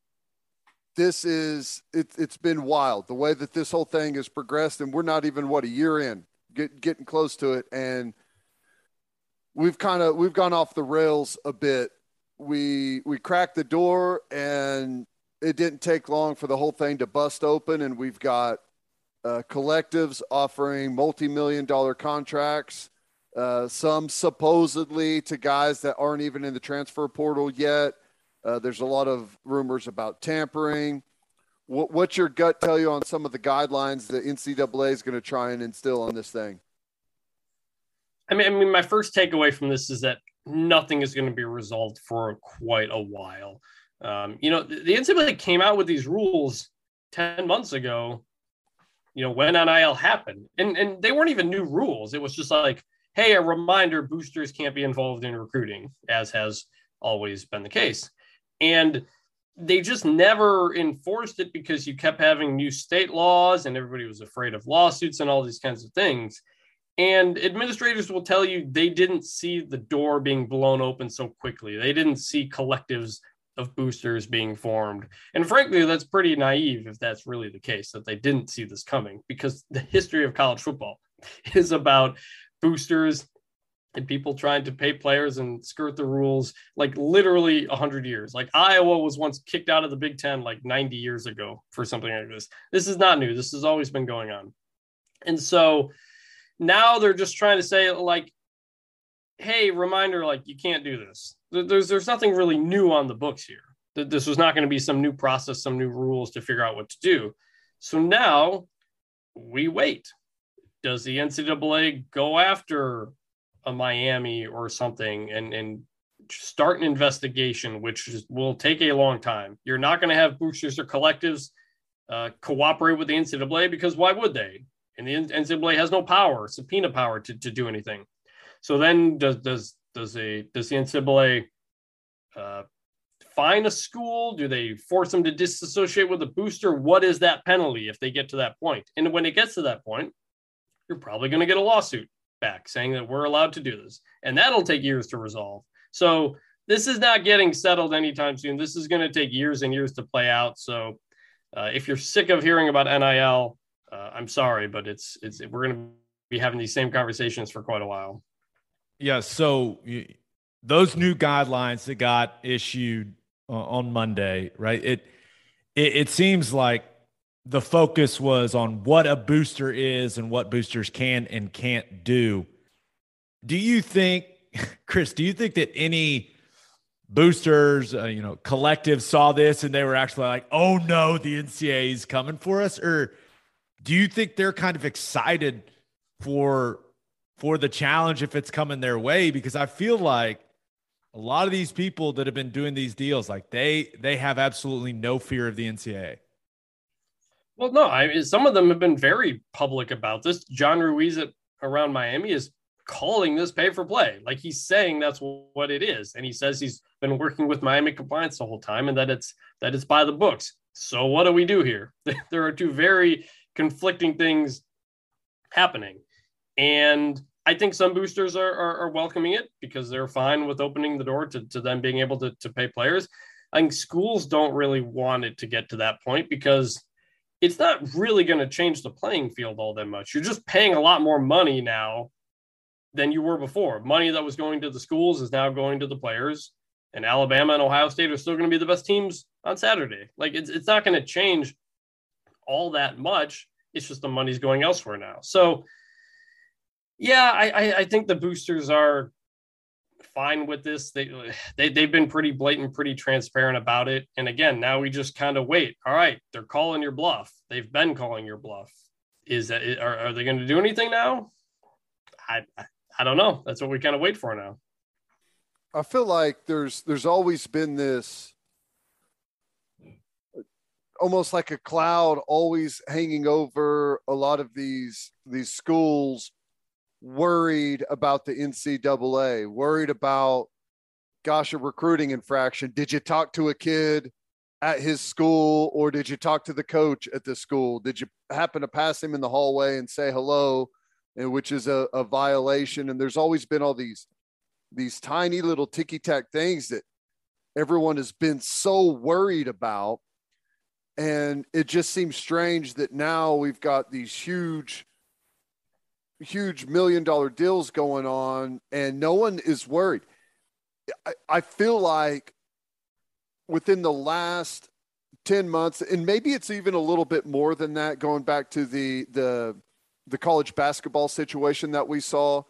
this is it, it's been wild the way that this whole thing has progressed, and we're not even what a year in, get, getting close to it, and we've kind of we've gone off the rails a bit. We we cracked the door, and it didn't take long for the whole thing to bust open, and we've got uh, collectives offering multi-million dollar contracts, uh, some supposedly to guys that aren't even in the transfer portal yet. Uh, there's a lot of rumors about tampering. What, what's your gut tell you on some of the guidelines that N C double A is going to try and instill on this thing? I mean, I mean, my first takeaway from this is that nothing is going to be resolved for quite a while. Um, you know, the, the N C double A came out with these rules ten months ago, you know, when N I L happened, and, and they weren't even new rules. It was just like, hey, a reminder, boosters can't be involved in recruiting, as has always been the case. And they just never enforced it because you kept having new state laws and everybody was afraid of lawsuits and all these kinds of things. And administrators will tell you they didn't see the door being blown open so quickly. They didn't see collectives of boosters being formed. And frankly, that's pretty naive if that's really the case, that they didn't see this coming, because the history of college football is about boosters and people trying to pay players and skirt the rules, like literally one hundred years. Like Iowa was once kicked out of the Big Ten like ninety years ago for something like this. This is not new. This has always been going on. And so now they're just trying to say, like, hey, reminder, like, you can't do this. There's there's nothing really new on the books here. This was not going to be some new process, some new rules to figure out what to do. So now we wait. Does the N C double A go after a Miami or something and, and start an investigation, which is, will take a long time? You're not going to have boosters or collectives uh, cooperate with the N C double A, because why would they? And the N C double A has no power, subpoena power to, to do anything. So then does does does a does the N C double A uh, fine a school? Do they force them to disassociate with a booster? What is that penalty if they get to that point? And when it gets to that point, you're probably going to get a lawsuit back saying that we're allowed to do this, and that'll take years to resolve. So this is not getting settled anytime soon. This is going to take years and years to play out. So uh, if you're sick of hearing about N I L, uh, I'm sorry, but it's it's we're going to be having these same conversations for quite a while. Yeah. So those new guidelines that got issued uh, on Monday, right? It, it it seems like the focus was on what a booster is and what boosters can and can't do. Do you think, Chris, do you think that any boosters, uh, you know, collectives saw this and they were actually like, oh no, the N C double A is coming for us? Or do you think they're kind of excited for, for the challenge if it's coming their way? Because I feel like a lot of these people that have been doing these deals, like they, they have absolutely no fear of the N C double A. Well, no, I mean, some of them have been very public about this. John Ruiz at Around Miami is calling this pay for play. Like, he's saying that's what it is. And he says he's been working with Miami compliance the whole time and that it's, that it's by the books. So what do we do here? There are two very conflicting things happening. And I think some boosters are, are, are welcoming it because they're fine with opening the door to, to them being able to, to pay players. I think schools don't really want it to get to that point because it's not really going to change the playing field all that much. You're just paying a lot more money now than you were before. Money that was going to the schools is now going to the players, and Alabama and Ohio State are still going to be the best teams on Saturday. Like, it's, it's not going to change all that much. It's just the money's going elsewhere now. So yeah, I, I, I think the boosters are fine with this. They, they, they've been pretty blatant, pretty transparent about it. And again, now we just kind of wait. All right, they're calling your bluff. They've been calling your bluff. Is that, are, are they going to do anything now? I, I, I don't know. That's what we kind of wait for now. I feel like there's, there's always been this almost like a cloud always hanging over a lot of these, these schools, worried about the N C double A, worried about, gosh, a recruiting infraction. Did you talk to a kid at his school, or did you talk to the coach at the school? Did you happen to pass him in the hallway and say hello, and which is a, a violation? And there's always been all these, these tiny little ticky-tack things that everyone has been so worried about. And it just seems strange that now we've got these huge, huge million dollar deals going on and no one is worried. I, I feel like within the last ten months, and maybe it's even a little bit more than that, going back to the, the, the college basketball situation that we saw,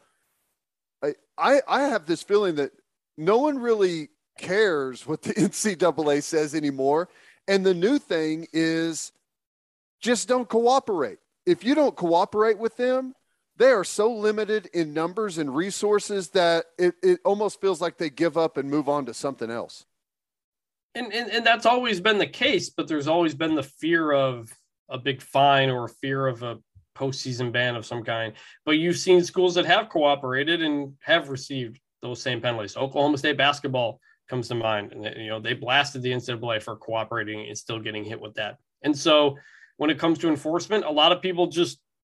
I, I, I have this feeling that no one really cares what the N C double A says anymore. And the new thing is just don't cooperate. If you don't cooperate with them, they are so limited in numbers and resources that it, it almost feels like they give up and move on to something else. And, and and that's always been the case, but there's always been the fear of a big fine or fear of a postseason ban of some kind. But you've seen schools that have cooperated and have received those same penalties. Oklahoma State basketball comes to mind, and you know they blasted the N C double A for cooperating and still getting hit with that. And so when it comes to enforcement, a lot of people just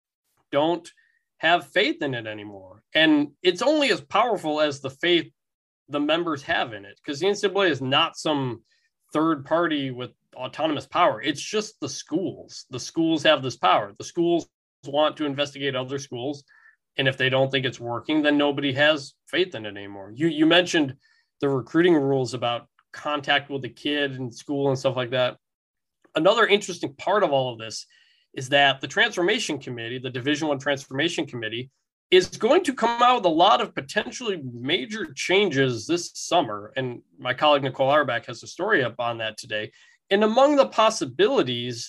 don't have faith in it anymore. And it's only as powerful as the faith the members have in it, because the N C double A is not some third party with autonomous power. It's just the schools. The schools have this power. The schools want to investigate other schools, and if they don't think it's working, then nobody has faith in it anymore. You you mentioned the recruiting rules about contact with the kid in school and stuff like that. Another interesting part of all of this is that the transformation committee, the Division One transformation committee, is going to come out with a lot of potentially major changes this summer. And my colleague Nicole Auerbach has a story up on that today. And among the possibilities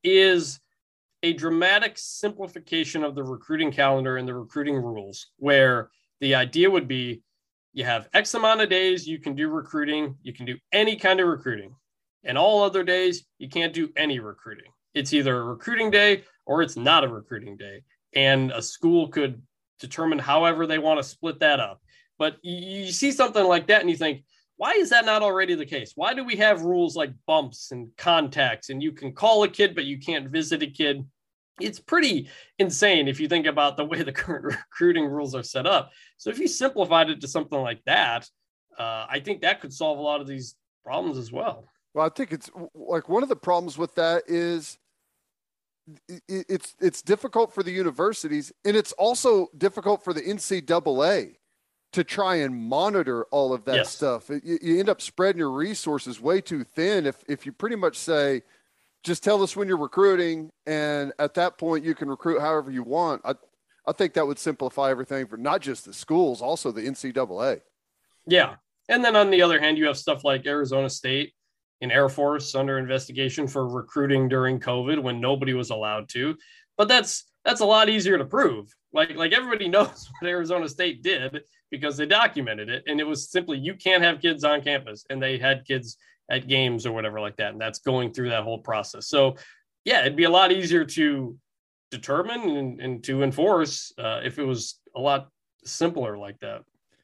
is a dramatic simplification of the recruiting calendar and the recruiting rules, where the idea would be you have X amount of days you can do recruiting, you can do any kind of recruiting, and all other days you can't do any recruiting. It's either a recruiting day or it's not a recruiting day. And a school could determine however they want to split that up. But you, you see something like that and you think, why is that not already the case? Why do we have rules like bumps and contacts, and you can call a kid, but you can't visit a kid? It's pretty insane if you think about the way the current recruiting rules are set up. So if you simplified it to something like that, uh, I think that could solve a lot of these problems as well. Well, I think it's like one of the problems with that is it's it's difficult for the universities, and it's also difficult for the N C double A to try and monitor all of that yes. stuff. You, you end up spreading your resources way too thin if if you pretty much say, just tell us when you're recruiting, and at that point you can recruit however you want. I I think that would simplify everything for not just the schools, also the N C double A. Yeah. And then on the other hand, you have stuff like Arizona State and Air Force under investigation for recruiting during COVID when nobody was allowed to. But that's that's a lot easier to prove. Like, like everybody knows what Arizona State did because they documented it. And it was simply, you can't have kids on campus. And they had kids at games or whatever like that. And that's going through that whole process. So yeah, it'd be a lot easier to determine and, and to enforce uh, if it was a lot simpler like that.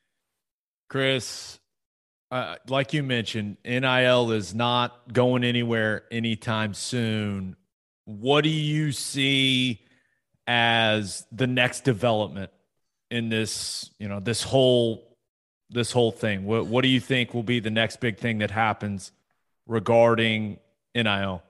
Chris, uh, like you mentioned, N I L is not going anywhere anytime soon. What do you see as the next development in this, you know, this whole, this whole thing? What, what do you think will be the next big thing that happens regarding N I L?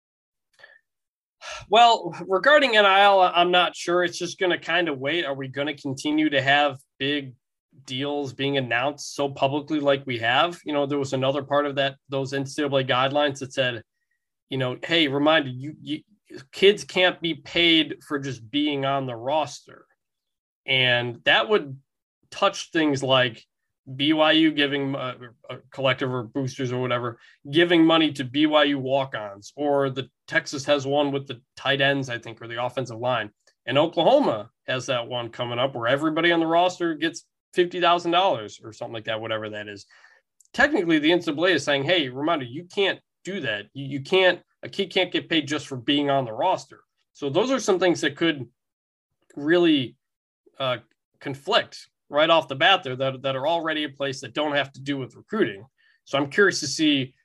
Well, regarding N I L, I'm not sure. It's just going to kind of wait. Are we going to continue to have big deals being announced so publicly like we have? You know, there was another part of that, those N C double A guidelines that said, you know, hey, reminder, you, you kids can't be paid for just being on the roster. And that would touch things like B Y U giving uh, a collective or boosters or whatever, giving money to B Y U walk-ons, or the Texas has one with the tight ends, I think, or the offensive line. And Oklahoma has that one coming up where everybody on the roster gets fifty thousand dollars or something like that, whatever that is. Technically, the N C double A is saying, hey, reminder, you can't do that. You, you can't, a kid can't get paid just for being on the roster. So those are some things that could really uh, conflict right off the bat there that, that are already in place that don't have to do with recruiting. So I'm curious to see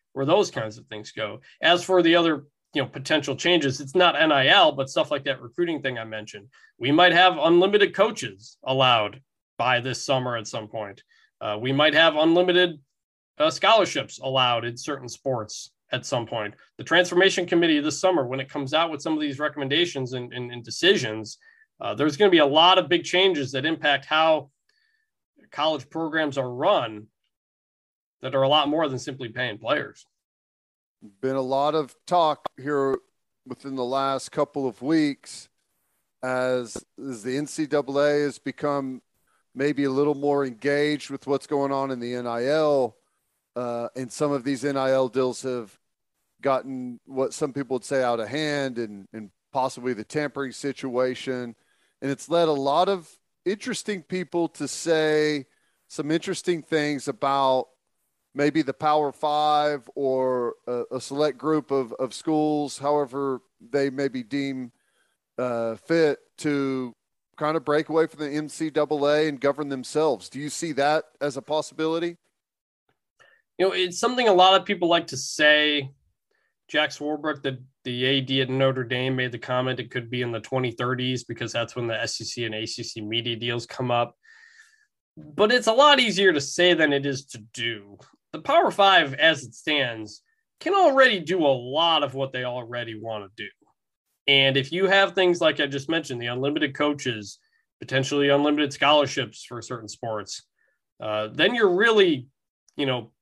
where those kinds of things go. As for the other, you know, potential changes, it's not N I L, but stuff like that recruiting thing I mentioned. We might have unlimited coaches allowed by this summer at some point. Uh, we might have unlimited uh, scholarships allowed in certain sports at some point. The transformation committee this summer, when it comes out with some of these recommendations and, and, and decisions, uh, there's going to be a lot of big changes that impact how college programs are run that are a lot more than simply paying players. Been a lot of talk here within the last couple of weeks as, as the N C double A has become maybe a little more engaged with what's going on in the N I L. Uh, and some of these N I L deals have gotten what some people would say out of hand and, and possibly the tampering situation. And it's led a lot of interesting people to say some interesting things about maybe the Power Five or a, a select group of, of schools, however they maybe deem uh, fit, to kind of break away from the N C double A and govern themselves. Do you see that as a possibility? You know, it's something a lot of people like to say. Jack Swarbrick, the, the A D at Notre Dame, made the comment it could be in the twenty thirties because that's when the S E C and A C C media deals come up. But it's a lot easier to say than it is to do. The Power Five, as it stands, can already do a lot of what they already want to do. And if you have things like I just mentioned, the unlimited coaches, potentially unlimited scholarships for certain sports, uh, then you're really, you know,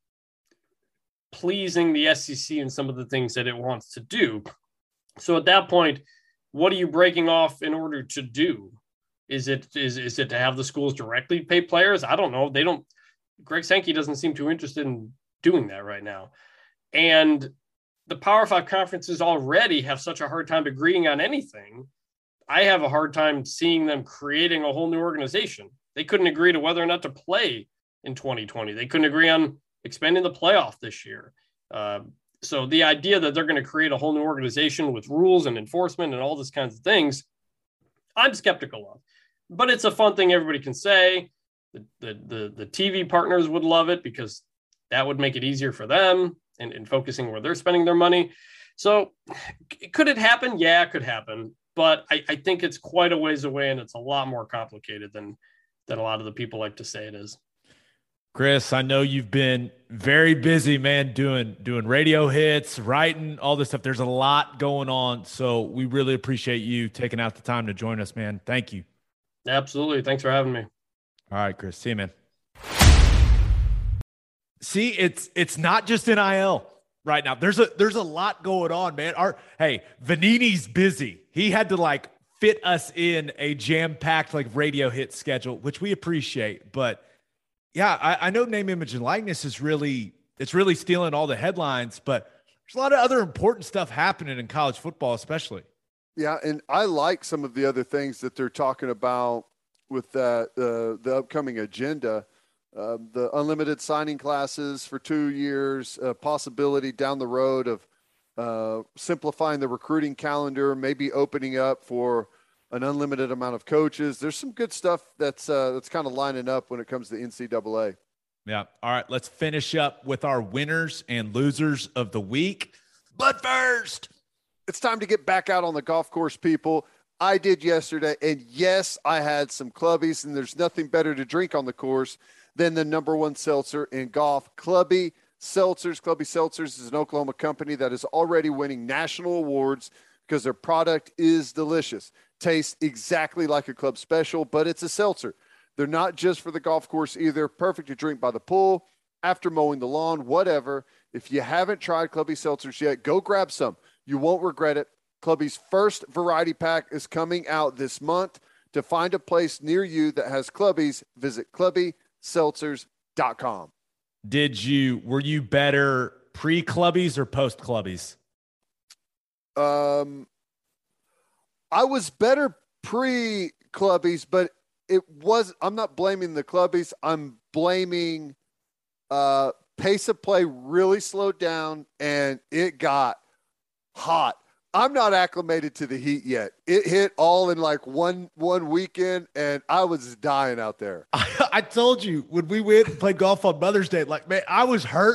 pleasing the S E C in some of the things that it wants to do. So at that point, what are you breaking off in order to do? Is it is, is it to have the schools directly pay players? I don't know. They don't. Greg Sankey doesn't seem too interested in doing that right now. And the Power Five conferences already have such a hard time agreeing on anything. I have a hard time seeing them creating a whole new organization. They couldn't agree to whether or not to play in twenty twenty. They couldn't agree on expanding the playoff this year. Uh, so the idea that they're going to create a whole new organization with rules and enforcement and all these kinds of things, I'm skeptical of. But it's a fun thing everybody can say. The, the, the, the T V partners would love it because that would make it easier for them in, in focusing where they're spending their money. So could it happen? Yeah, it could happen. But I, I think it's quite a ways away, and it's a lot more complicated than, than a lot of the people like to say it is. Chris, I know you've been very busy, man, doing doing radio hits, writing, all this stuff. There's a lot going on. So we really appreciate you taking out the time to join us, man. Thank you. Absolutely. Thanks for having me. All right, Chris. See you, man. See, it's it's not just N I L right now. There's a there's a lot going on, man. Our hey, Vanini's busy. He had to like fit us in a jam-packed like radio hit schedule, which we appreciate. But yeah, I, I know name, image, and likeness is really it's really stealing all the headlines, but there's a lot of other important stuff happening in college football, especially. Yeah, and I like some of the other things that they're talking about with that uh, the upcoming agenda. Uh, the unlimited signing classes for two years, uh, possibility down the road of uh, simplifying the recruiting calendar, maybe opening up for an unlimited amount of coaches. There's some good stuff that's uh, that's kind of lining up when it comes to the N C double A. Yeah. All right, let's finish up with our winners and losers of the week. But first, it's time to get back out on the golf course, people. I did yesterday, and yes, I had some clubbies, and there's nothing better to drink on the course than the number one seltzer in golf, Clubby Seltzers. Clubby Seltzers is an Oklahoma company that is already winning national awards because their product is delicious. Tastes exactly like a club special, but it's a seltzer. They're not just for the golf course either. Perfect to drink by the pool, after mowing the lawn, whatever. If you haven't tried Clubby Seltzers yet, go grab some. You won't regret it. Clubby's first variety pack is coming out this month. To find a place near you that has Clubbies, visit clubby seltzers dot com. Did you, were you better pre-Clubbies or post-Clubbies? Um, I was better pre-Clubbies, but it was, I'm not blaming the Clubbies. I'm blaming uh, pace of play really slowed down and it got hot. I'm not acclimated to the heat yet. It hit all in like one one weekend, and I was dying out there. I, I told you when we went and played golf on Mother's Day, like, man, I was hurting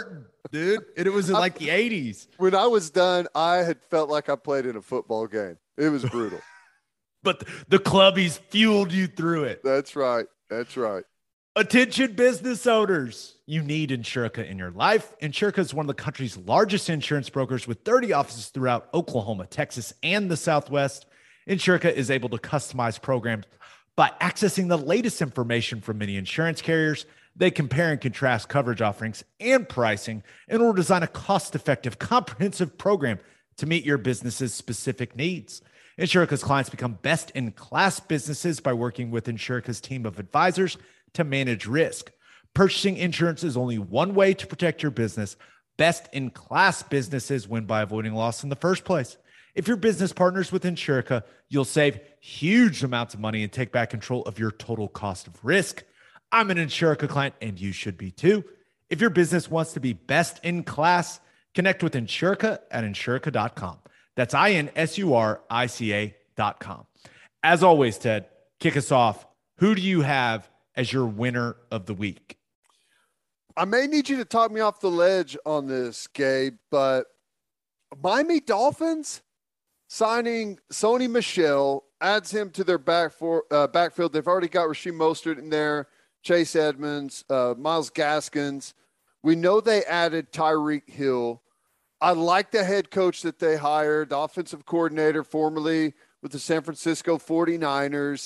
dude. And it was in like the eighties. When I was done, I had felt like I played in a football game. It was brutal. But the clubbies fueled you through it. That's right. That's right. Attention business owners. You need Insurica in your life. Insurica is one of the country's largest insurance brokers with thirty offices throughout Oklahoma, Texas, and the Southwest. Insurica is able to customize programs by accessing the latest information from many insurance carriers. They compare and contrast coverage offerings and pricing in order to design a cost-effective, comprehensive program to meet your business's specific needs. Insurica's clients become best-in-class businesses by working with Insurica's team of advisors to manage risk. Purchasing insurance is only one way to protect your business. Best-in-class businesses win by avoiding loss in the first place. If your business partners with Insurica, you'll save huge amounts of money and take back control of your total cost of risk. I'm an Insurica client, and you should be too. If your business wants to be best in class, connect with Insurica at insurica dot com. That's I N S U R I C A dot com. As always, Ted, kick us off. Who do you have as your winner of the week? I may need you to talk me off the ledge on this, Gabe, but Miami Dolphins signing Sony Michel adds him to their back for, uh, backfield. They've already got Rasheem Mostert in there, Chase Edmonds, uh, Miles Gaskins. We know they added Tyreek Hill. I like the head coach that they hired, the offensive coordinator formerly with the San Francisco forty-niners.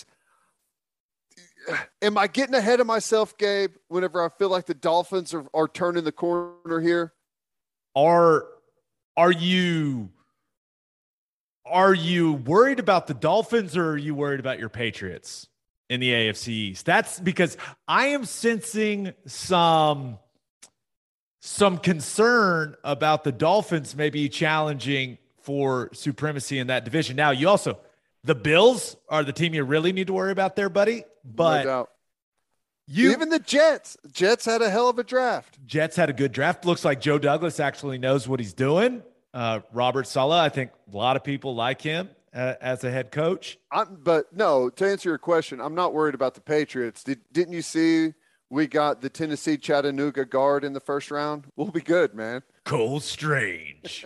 Am I getting ahead of myself, Gabe, whenever I feel like the Dolphins are, are turning the corner here? Are, are you... Are you worried about the Dolphins or are you worried about your Patriots in the A F C East? That's because I am sensing some, some concern about the Dolphins maybe challenging for supremacy in that division. Now, you also, the Bills are the team you really need to worry about there, buddy. But no doubt. You, even the Jets, Jets had a hell of a draft. Jets had a good draft. Looks like Joe Douglas actually knows what he's doing. Uh, Robert Saleh, I think a lot of people like him uh, as a head coach. I'm, but no, to answer your question, I'm not worried about the Patriots. Did, didn't you see we got the Tennessee Chattanooga guard in the first round? We'll be good, man. Cole Strange.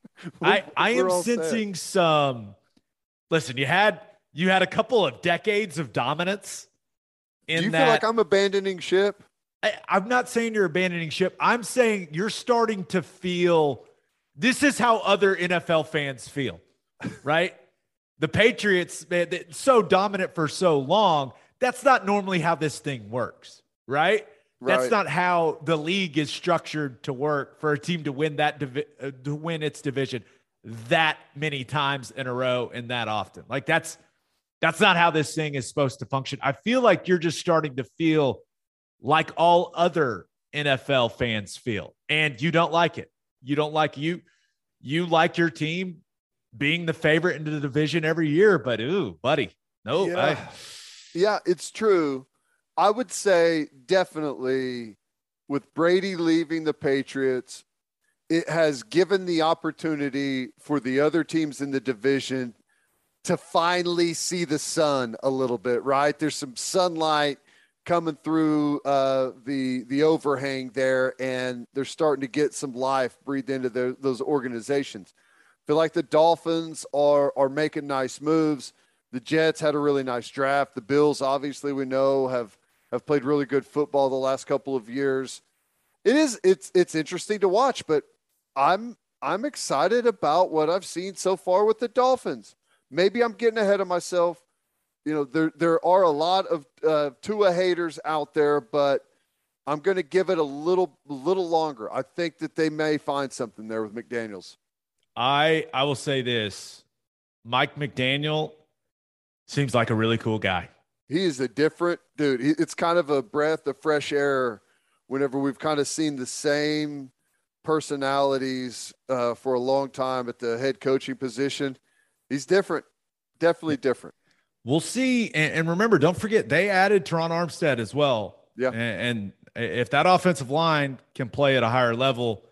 I, I am sensing set. some – listen, you had you had a couple of decades of dominance in Do you that, feel like I'm abandoning ship? I, I'm not saying you're abandoning ship. I'm saying you're starting to feel – this is how other N F L fans feel, right? The Patriots, man, they're so dominant for so long. That's not normally how this thing works, right? right? That's not how the league is structured to work for a team to win that divi- uh, to win its division that many times in a row and that often. Like that's that's not how this thing is supposed to function. I feel like you're just starting to feel like all other N F L fans feel, and you don't like it. You don't like you, you like your team being the favorite into the division every year, but ooh, buddy, no. Yeah, I, yeah, it's true. I would say definitely with Brady leaving the Patriots, it has given the opportunity for the other teams in the division to finally see the sun a little bit, right? There's some sunlight coming through uh, the the overhang there, and they're starting to get some life breathed into their, those organizations. I feel like the Dolphins are are making nice moves. The Jets had a really nice draft. The Bills, obviously, we know have have played really good football the last couple of years. It is it's it's interesting to watch, but I'm I'm excited about what I've seen so far with the Dolphins. Maybe I'm getting ahead of myself. You know, there there are a lot of uh, Tua haters out there, but I'm going to give it a little little longer. I think that they may find something there with McDaniels. I I will say this. Mike McDaniel seems like a really cool guy. He is a different dude. He, it's kind of a breath of fresh air whenever we've kind of seen the same personalities uh, for a long time at the head coaching position. He's different, definitely different. We'll see. And, and remember, don't forget, they added Teron Armstead as well. Yeah. And, and if that offensive line can play at a higher level,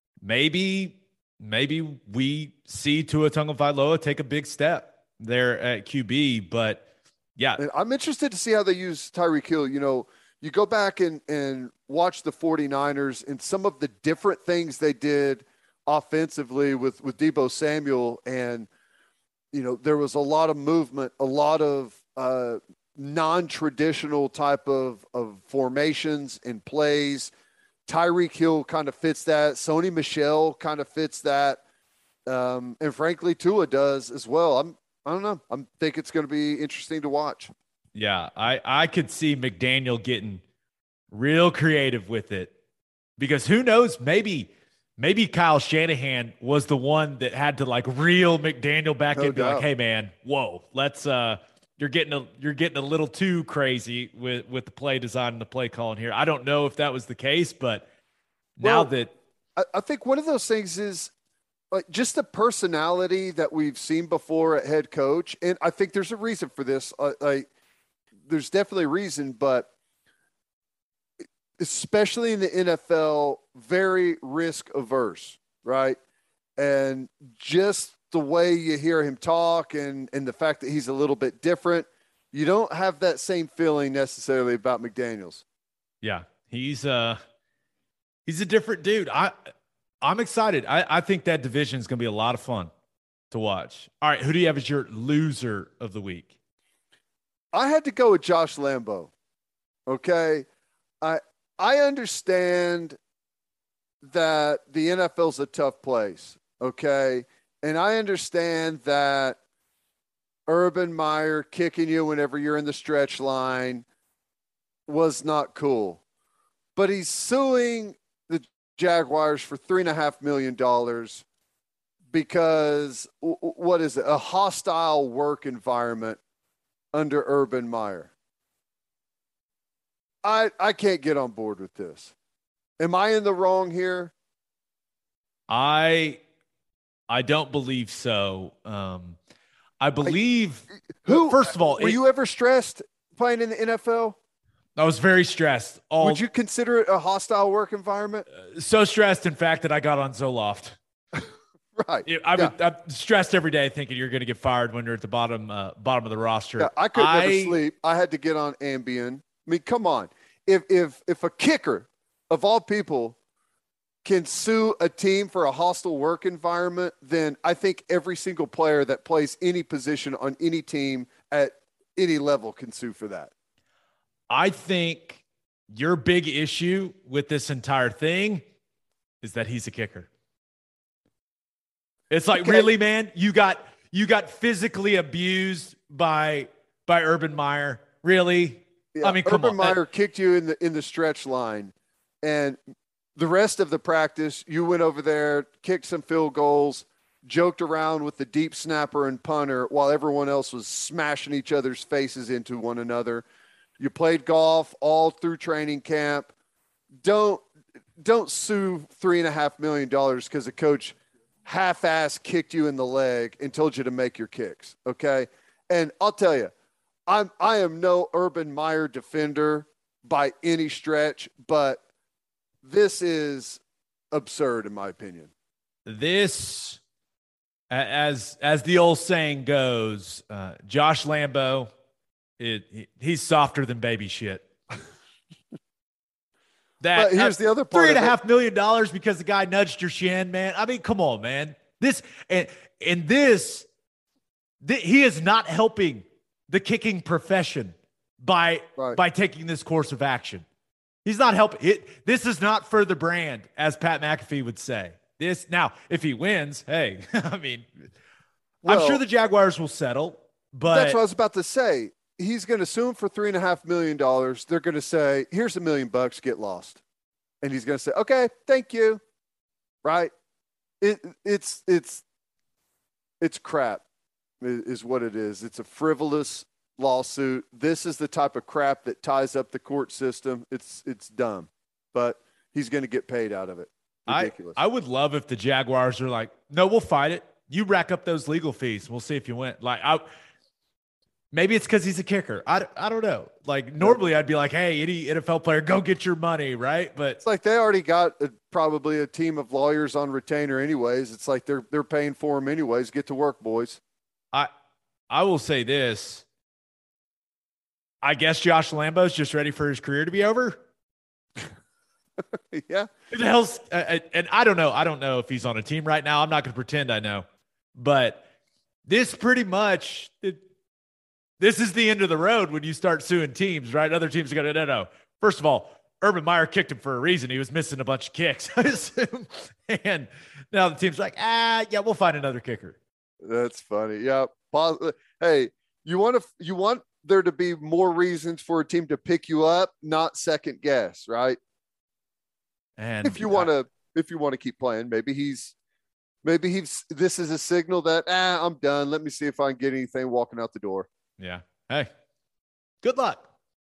maybe maybe we see Tua Tagovailoa take a big step there at Q B. But, yeah. And I'm interested to see how they use Tyreek Hill. You know, you go back and, and watch the 49ers and some of the different things they did offensively with, with Deebo Samuel. And, you know, there was a lot of movement, a lot of uh, non-traditional type of, of formations and plays. Tyreek Hill kind of fits that. Sony Michel kind of fits that. Um, and frankly, Tua does as well. I'm, I don't know. I think it's going to be interesting to watch. Yeah, I, I could see McDaniel getting real creative with it because who knows, maybe maybe Kyle Shanahan was the one that had to like reel McDaniel back No in and be like, doubt. hey man, whoa, let's uh you're getting a you're getting a little too crazy with, with the play design and the play calling here. I don't know if that was the case, but now Well, that I, I think one of those things is like just the personality that we've seen before at head coach. And I think there's a reason for this. Uh, like there's definitely a reason, but especially in the N F L, very risk averse, right? And just the way you hear him talk and, and the fact that he's a little bit different, you don't have that same feeling necessarily about McDaniels. yeah, he's uh he's a different dude. I I'm excited. I, I think that division is going to be a lot of fun to watch. All right, who do you have as your loser of the week? I had to go with Josh Lambo. Okay. I I understand that the N F L is a tough place. Okay. And I understand that Urban Meyer kicking you whenever you're in the stretch line was not cool. But he's suing the Jaguars for three and a half million dollars because w- w- what is it? A hostile work environment under Urban Meyer. I I can't get on board with this. Am I in the wrong here? I I don't believe so. Um, I believe Who? First of all, were it- you ever stressed playing in the N F L? I was very stressed. All Would you consider it a hostile work environment? so stressed, in fact, that I got on Zoloft. Right. Yeah, I'm, Yeah. I'm stressed every day, thinking you're going to get fired when you're at the bottom uh, bottom of the roster. Yeah, I could never sleep. I had to get on Ambien. I mean, come on. If if if a kicker of all people can sue a team for a hostile work environment, then I think every single player that plays any position on any team at any level can sue for that. I think your big issue with this entire thing is that he's a kicker. It's like, Okay. really, man, you got you got physically abused by by Urban Meyer. Really? Yeah, I mean, come Urban on. Meyer kicked you in the in the stretch line, and the rest of the practice, you went over there, kicked some field goals, joked around with the deep snapper and punter while everyone else was smashing each other's faces into one another. You played golf all through training camp. Don't don't sue three and a half million dollars because a coach half-ass kicked you in the leg and told you to make your kicks. Okay, and I'll tell you, I'm I am no Urban Meyer defender by any stretch, but this is absurd in my opinion. This, a- as as the old saying goes, uh, Josh Lambo, it, he- he's softer than baby shit. That But here's uh, the other part three and a of it. half million dollars because the guy nudged your shin, man. I mean, come on, man. This and and this, th- he is not helping the kicking profession by Right. by taking this course of action. He's not helping. It, this is not for the brand, as Pat McAfee would say. This now, if he wins, hey, I mean, I'm Well, sure the Jaguars will settle, but That's what I was about to say. He's going to sue him for three and a half million dollars. They're going to say, "Here's a million bucks, get lost," and he's going to say, "Okay, thank you." Right? It it's it's it's crap, i- is what it is. It's a frivolous lawsuit. This is the type of crap that ties up the court system. It's it's dumb, but he's going to get paid out of it. I, Ridiculous. I would love if the Jaguars are like, no, we'll fight it. You rack up those legal fees. We'll see if you win. Like, I, maybe it's because he's a kicker. I, I don't know. Like, normally I'd be like, hey, any N F L player, go get your money, right? But It's like they already got a, probably a team of lawyers on retainer anyways. It's like they're they're paying for them anyways. Get to work, boys. I I will say this. I guess Josh Lambo's just ready for his career to be over. Yeah. Who the hell's, uh, and I don't know. I don't know if he's on a team right now. I'm not going to pretend I know. But this pretty much, it, this is the end of the road when you start suing teams, right? Other teams are going to, no, no. First of all, Urban Meyer kicked him for a reason. He was missing a bunch of kicks, I assume. And now the team's like, ah, yeah, we'll find another kicker. That's funny. Yeah. Hey, you want to, you want there to be more reasons for a team to pick you up, not second guess, right? And if you want to, if you want to keep playing, maybe he's, maybe he's, this is a signal that, ah, I'm done. Let me see if I can get anything walking out the door. Yeah. Hey, good luck,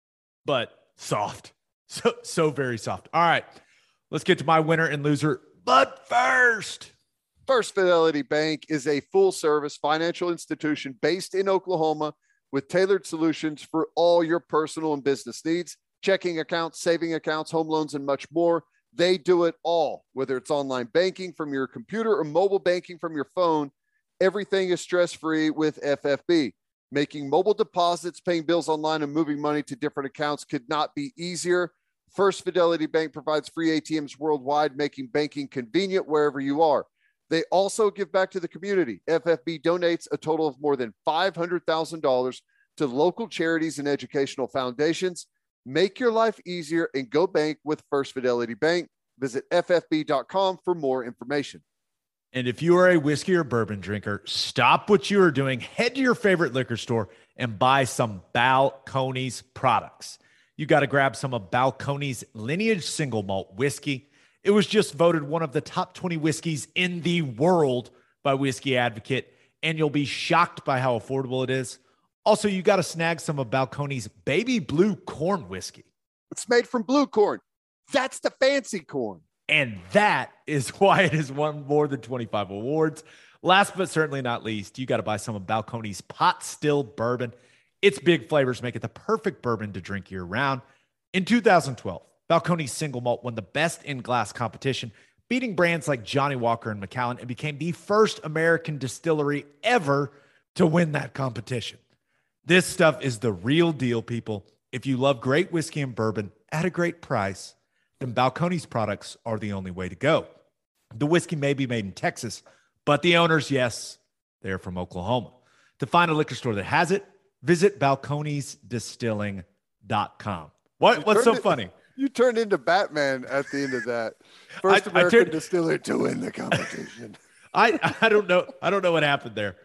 but soft. So, so very soft. All right, let's get to my winner and loser. But first, First Fidelity Bank is a full-service financial institution based in Oklahoma with tailored solutions for all your personal and business needs, checking accounts, saving accounts, home loans, and much more. They do it all, whether it's online banking from your computer or mobile banking from your phone. Everything is stress-free with F F B. Making mobile deposits, paying bills online, and moving money to different accounts could not be easier. First Fidelity Bank provides free A T Ms worldwide, making banking convenient wherever you are. They also give back to the community. F F B donates a total of more than five hundred thousand dollars to local charities and educational foundations. Make your life easier and go bank with First Fidelity Bank. Visit F F B dot com for more information. And if you are a whiskey or bourbon drinker, stop what you are doing, head to your favorite liquor store and buy some Balcones products. You got to grab some of Balcones Lineage Single Malt Whiskey. It was just voted one of the top twenty whiskeys in the world by Whiskey Advocate, and you'll be shocked by how affordable it is. Also, you got to snag some of Balcones Baby Blue Corn Whiskey. It's made from blue corn. That's the fancy corn. And that is why it has won more than twenty-five awards. Last but certainly not least, you got to buy some of Balcones Pot Still Bourbon. Its big flavors make it the perfect bourbon to drink year-round. In two thousand twelve, Balcones Single Malt won the Best in Glass competition, beating brands like Johnny Walker and Macallan, and became the first American distillery ever to win that competition. This stuff is the real deal, people. If you love great whiskey and bourbon at a great price, then Balcones products are the only way to go. The whiskey may be made in Texas, but the owners, yes, they're from Oklahoma. To find a liquor store that has it, visit balcones distilling dot com. What? You What's so it, funny? You turned into Batman at the end of that. First I, American I turned, distiller to win the competition. I, I don't know. I don't know what happened there.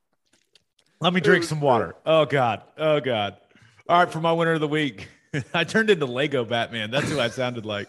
Let me drink some water. Oh, God. Oh, God. All right, for my winner of the week, I turned into Lego Batman. That's who I sounded like.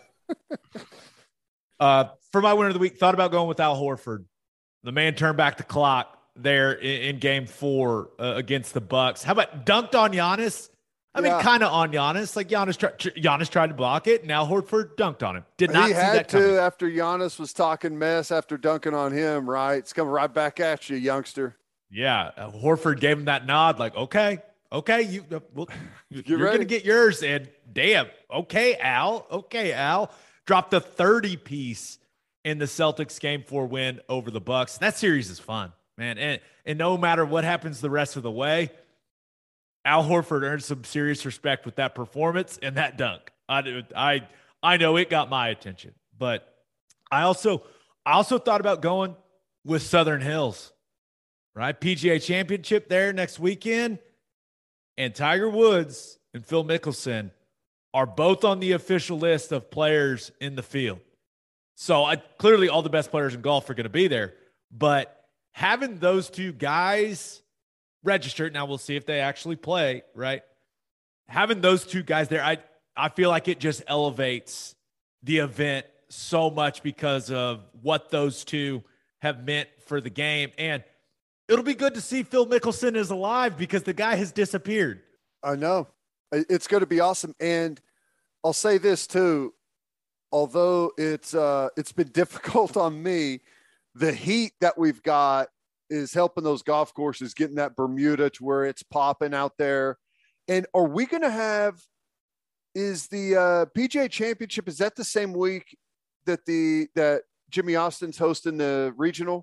Uh, for my winner of the week, thought about going with Al Horford. The man turned back the clock there in, in game four uh, against the Bucks. How about dunked on Giannis? I mean, Yeah. kind of on Giannis. Like Giannis, tri- Giannis tried to block it, and Al Horford dunked on him. Did not he see had that to coming. after Giannis was talking mess after dunking on him, right? It's coming right back at you, youngster. Yeah, uh, Horford gave him that nod, like, okay, okay, you, uh, well, you're ready. going to get yours. And damn, okay, Al, okay, Al. Dropped the thirty piece in the Celtics game four win over the Bucks. That series is fun, man. And, and no matter what happens the rest of the way, Al Horford earned some serious respect with that performance and that dunk. I, I, I know it got my attention, but I also, I also thought about going with Southern Hills. Right, P G A Championship there next weekend, and Tiger Woods and Phil Mickelson are both on the official list of players in the field. So I, clearly all the best players in golf are going to be there, but having those two guys registered, now we'll see if they actually play, right? Having those two guys there, I, I feel like it just elevates the event so much because of what those two have meant for the game. And it'll be good to see Phil Mickelson is alive because the guy has disappeared. I know. It's going to be awesome. And I'll say this too, although it's uh, it's been difficult on me, the heat that we've got is helping those golf courses, getting that Bermuda to where it's popping out there. And are we going to have, is the uh, P G A Championship, is that the same week that the that Jimmy Austin's hosting the regional?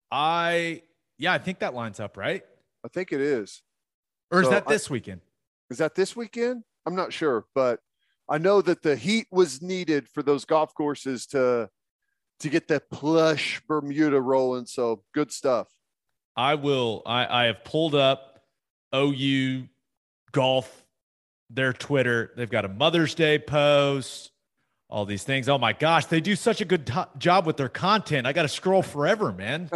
I... Yeah, I think that lines up, right? I think it is. Or is So that this I, weekend? Is that this weekend? I'm not sure, but I know that the heat was needed for those golf courses to to get that plush Bermuda rolling. So good stuff. I will. I, I have pulled up O U golf, their Twitter. They've got a Mother's Day post, all these things. Oh my gosh, they do such a good to- job with their content. I got to scroll forever, man.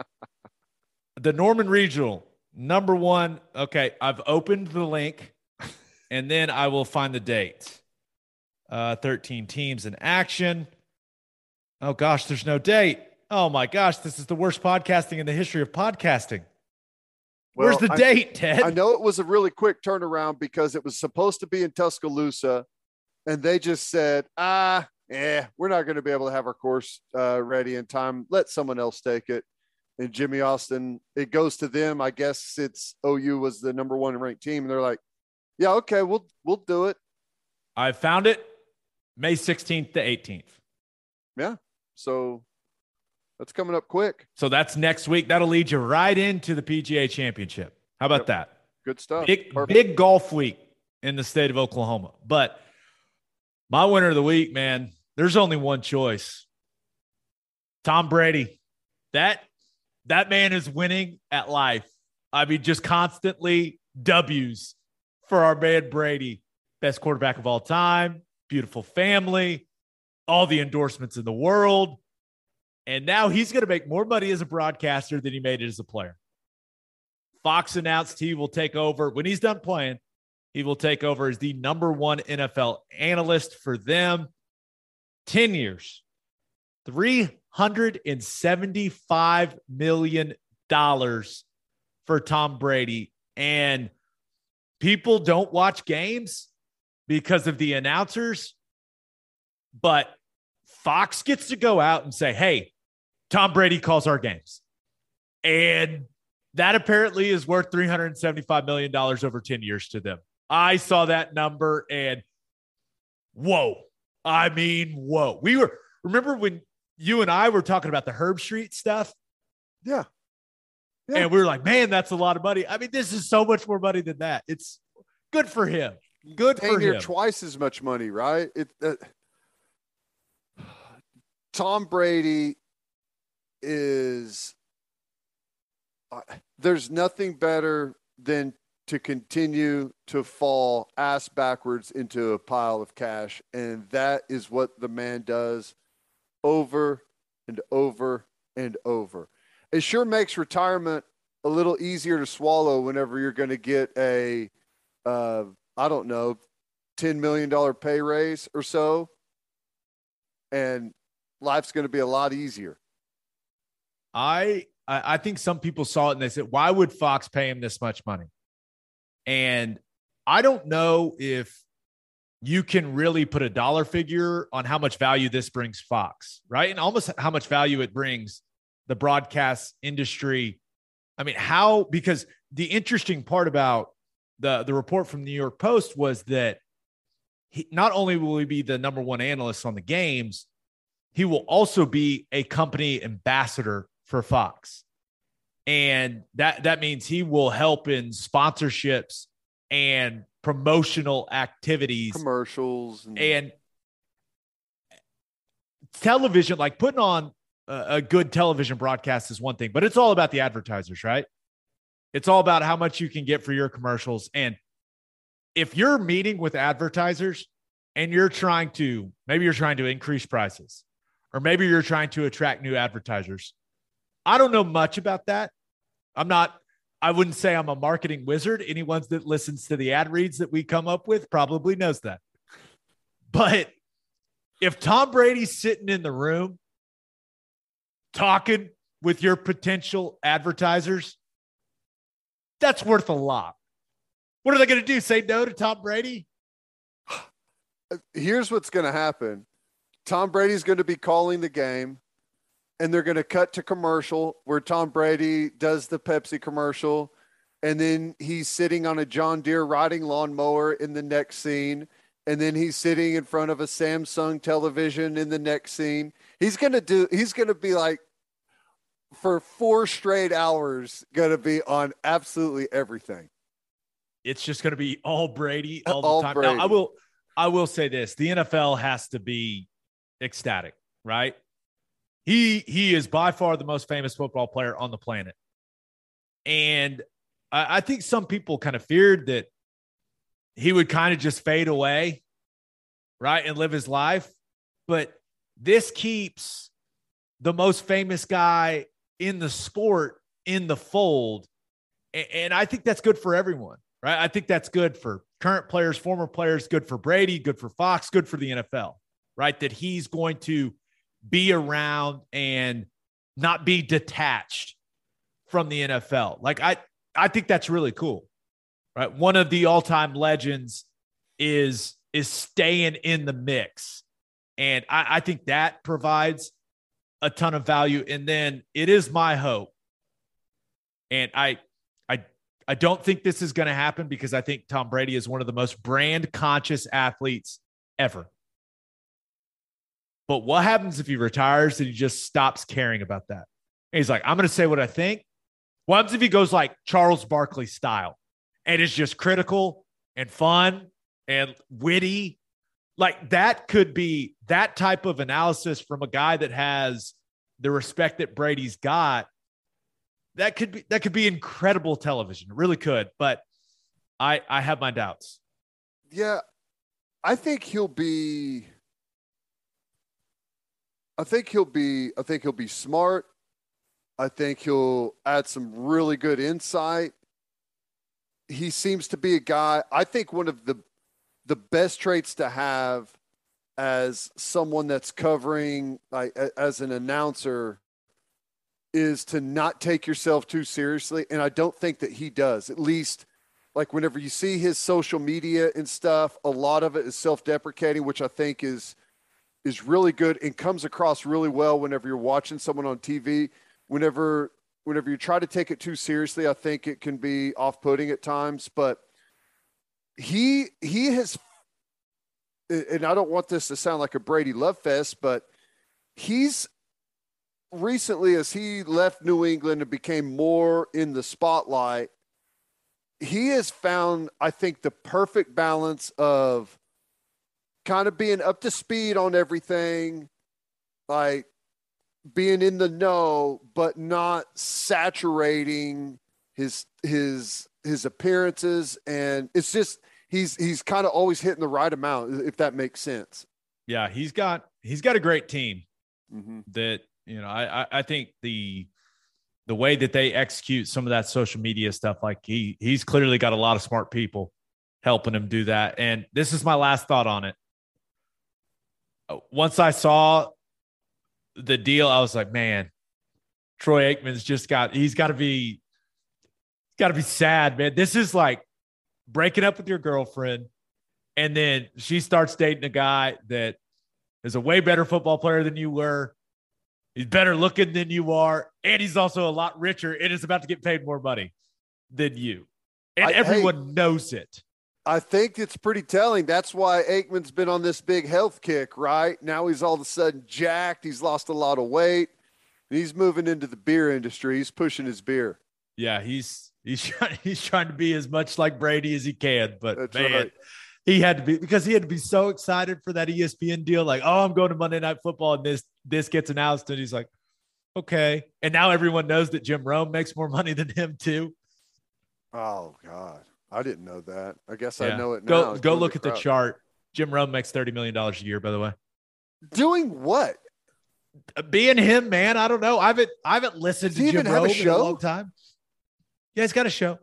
The Norman Regional, number one. Okay, I've opened the link, and then I will find the date. Uh, thirteen teams in action. Oh gosh, there's no date. Oh my gosh, this is the worst podcasting in the history of podcasting. Well, Where's the I, date, Ted? I know it was a really quick turnaround because it was supposed to be in Tuscaloosa, and they just said, ah, eh, we're not going to be able to have our course uh, ready in time. Let someone else take it. And Jimmy Austin, it goes to them. I guess it's O U was the number one ranked team. And they're like, yeah, okay, we'll we'll do it. I found it May sixteenth to eighteenth. Yeah. So that's coming up quick. So that's next week. That'll lead you right into the P G A Championship. How about Yep. that? Good stuff. Big, Perfect. big golf week in the state of Oklahoma. But my winner of the week, man, there's only one choice. Tom Brady. That, that man is winning at life. I mean, just constantly W's for our man Brady. Best quarterback of all time. Beautiful family. All the endorsements in the world. And now he's going to make more money as a broadcaster than he made it as a player. Fox announced he will take over. When he's done playing, he will take over as the number one N F L analyst for them. ten years, three hundred seventy-five million dollars for Tom Brady. And people don't watch games because of the announcers, but Fox gets to go out and say, hey, Tom Brady calls our games. And that apparently is worth three hundred seventy-five million dollars over ten years to them. I saw that number and whoa. I mean, whoa. We were, remember when you and I were talking about the Herb Street stuff? Yeah. yeah. And we were like, man, that's a lot of money. I mean, this is so much more money than that. It's good for him. Good Dang for near him. Twice as much money, right? It, uh, Tom Brady is uh, there's nothing better than to continue to fall ass backwards into a pile of cash. And that is what the man does over and over and over. It sure makes retirement a little easier to swallow whenever you're going to get a, uh, I don't know, ten million dollars pay raise or so. And life's going to be a lot easier. I, I I think some people saw it and they said, why would Fox pay him this much money? And I don't know if you can really put a dollar figure on how much value this brings Fox, right? And almost how much value it brings the broadcast industry. I mean, how, because the interesting part about the, the report from the New York Post was that he, not only will he be the number one analyst on the games, he will also be a company ambassador for Fox. And that, that means he will help in sponsorships and promotional activities, commercials, and, and television. Like putting on a, a good television broadcast is one thing, but it's all about the advertisers, right? It's all about how much you can get for your commercials. And if you're meeting with advertisers and you're trying to, maybe you're trying to increase prices, or maybe you're trying to attract new advertisers. I don't know much about that. I'm not, I wouldn't say I'm a marketing wizard. Anyone that listens to the ad reads that we come up with probably knows that. But if Tom Brady's sitting in the room talking with your potential advertisers, that's worth a lot. What are they going to do? Say no to Tom Brady? Here's what's going to happen. Tom Brady's going to be calling the game, and they're going to cut to commercial where Tom Brady does the Pepsi commercial, and then he's sitting on a John Deere riding lawnmower in the next scene, and then he's sitting in front of a Samsung television in the next scene. He's going to do, he's going to be like, for four straight hours, going to be on absolutely everything. it's just going to be all Brady all the All time. Brady. Now, I will, I will say this: the N F L has to be ecstatic, right? He he is by far the most famous football player on the planet, and I, I think some people kind of feared that he would kind of just fade away, right, and live his life. But this keeps the most famous guy in the sport in the fold, and, and I think that's good for everyone. Right. I think that's good for current players, former players, good for Brady, good for Fox, good for the N F L, right? That he's going to be around and not be detached from the N F L. Like, I, I think that's really cool, right? One of the all-time legends is, is staying in the mix. And I, I think that provides a ton of value. And then it is my hope. And I, I don't think this is going to happen because I think Tom Brady is one of the most brand conscious athletes ever. But what happens if he retires and he just stops caring about that? And he's like, I'm going to say what I think. What happens if he goes like Charles Barkley style and is just critical and fun and witty? Like, that could be that type of analysis from a guy that has the respect that Brady's got. That could be that could be incredible television. It really could. But I I have my doubts. Yeah, I think he'll be. I think he'll be. I think he'll be smart. I think he'll add some really good insight. He seems to be a guy. I think one of the the best traits to have as someone that's covering, like, as an announcer, is to not take yourself too seriously. And I don't think that he does. At least, like, whenever you see his social media and stuff, a lot of it is self-deprecating, which I think is is really good and comes across really well whenever you're watching someone on T V. Whenever whenever you try to take it too seriously, I think it can be off-putting at times. But he he has, and I don't want this to sound like a Brady love fest, but he's recently, as he left New England and became more in the spotlight, he has found, I think, the perfect balance of kind of being up to speed on everything, like being in the know, but not saturating his his his appearances. And it's just he's he's kind of always hitting the right amount, if that makes sense. Yeah, he's got he's got a great team mm-hmm. that. You know, I I think the the way that they execute some of that social media stuff, like he he's clearly got a lot of smart people helping him do that. And this is my last thought on it. Once I saw the deal, I was like, man, Troy Aikman's just got he's got to be got to be sad, man. This is like breaking up with your girlfriend, and then she starts dating a guy that is a way better football player than you were. He's better looking than you are, and he's also a lot richer and is about to get paid more money than you. And I, everyone hey, knows it. I think it's pretty telling. That's why Aikman's been on this big health kick, right? Now he's all of a sudden jacked. He's lost a lot of weight. And he's moving into the beer industry. He's pushing his beer. Yeah, he's he's trying, he's trying to be as much like Brady as he can. But, That's man, right. he had to be – because he had to be so excited for that E S P N deal. Like, oh, I'm going to Monday Night Football, and this this gets announced. And he's like, okay. And now everyone knows that Jim Rome makes more money than him too. Oh, God. I didn't know that. I guess Yeah. I know it now. Go It's go going look to at the crowd. chart. Jim Rome makes thirty million dollars a year, by the way. Doing what? Being him, man. I don't know. I haven't I haven't listened Does to he Jim even have a Rome in a show? long time. Yeah, he's got a show.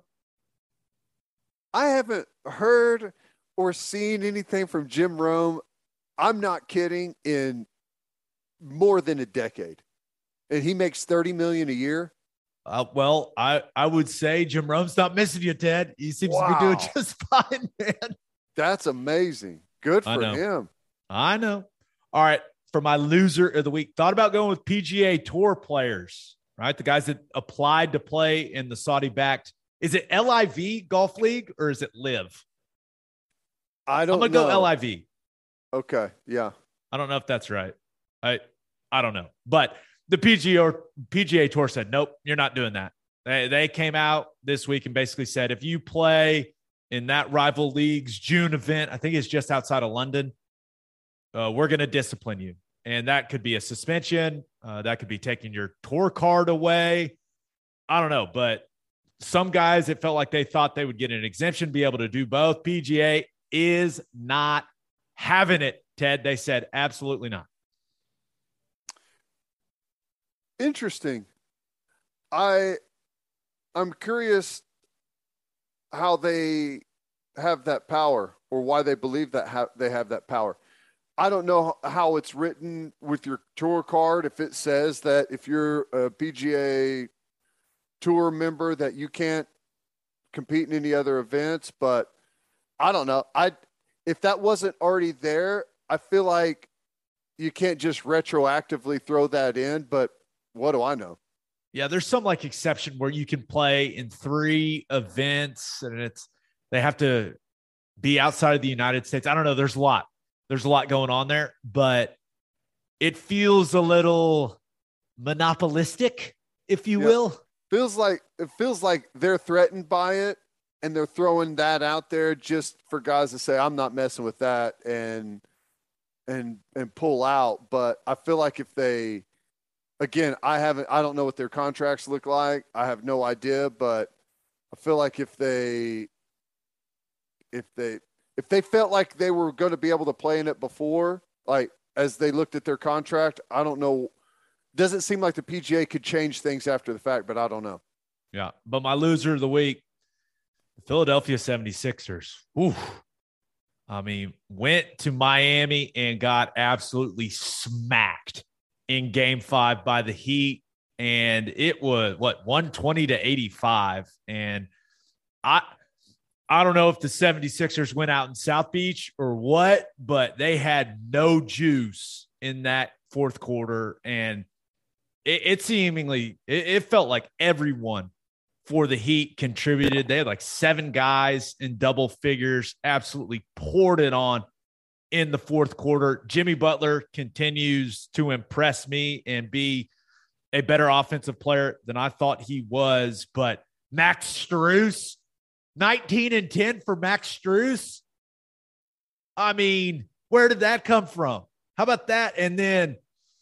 I haven't heard or seen anything from Jim Rome. I'm not kidding, in more than a decade. And he makes thirty million dollars a year. Uh, well, I, I would say Jim Rome's not missing you, Ted. He seems to be Wow. doing just fine, man. That's amazing. Good I for know. him. I know. All right. For my loser of the week, thought about going with P G A Tour players, right? The guys that applied to play in the Saudi-backed. Is it L I V Golf League or is it Live? I don't I'm going to know. go L I V. Okay. Yeah. I don't know if that's right. I I don't know. But the P G A or P G A Tour said, nope, you're not doing that. They they came out this week and basically said, if you play in that rival league's June event. I think it's just outside of London. Uh, we're going to discipline you. And that could be a suspension. Uh, that could be taking your tour card away. I don't know, but some guys, it felt like they thought they would get an exemption, be able to do both. P G A is not having it, Ted. They said absolutely not. Interesting. I, I'm curious how they have that power or why they believe that ha- they have that power. I don't know how it's written with your tour card. If it says that if you're a P G A tour member that you can't compete in any other events, but I don't know. I, if that wasn't already there, I feel like you can't just retroactively throw that in, but what do I know? Yeah, there's some like exception where you can play in three events and it's they have to be outside of the United States. I don't know. There's a lot. There's a lot going on there, but it feels a little monopolistic, if you yeah. will. Feels like it feels like they're threatened by it and they're throwing that out there just for guys to say, I'm not messing with that and and and pull out. But I feel like if they Again, I haven't, I don't know what their contracts look like. I have no idea, but I feel like if they, if they, if they felt like they were going to be able to play in it before, like as they looked at their contract, I don't know. Doesn't seem like the P G A could change things after the fact, but I don't know. Yeah. But my loser of the week, the Philadelphia seventy-sixers. Ooh. I mean, went to Miami and got absolutely smacked in game five by the Heat. And it was what, one twenty to eighty-five. And I, I don't know if the seventy-sixers went out in South Beach or what, but they had no juice in that fourth quarter. And it, it seemingly, it, it felt like everyone for the Heat contributed. They had like seven guys in double figures, absolutely poured it on in the fourth quarter. Jimmy Butler continues to impress me and be a better offensive player than I thought he was. But Max Strus, nineteen and ten for Max Strus. I mean, where did that come from? How about that? And then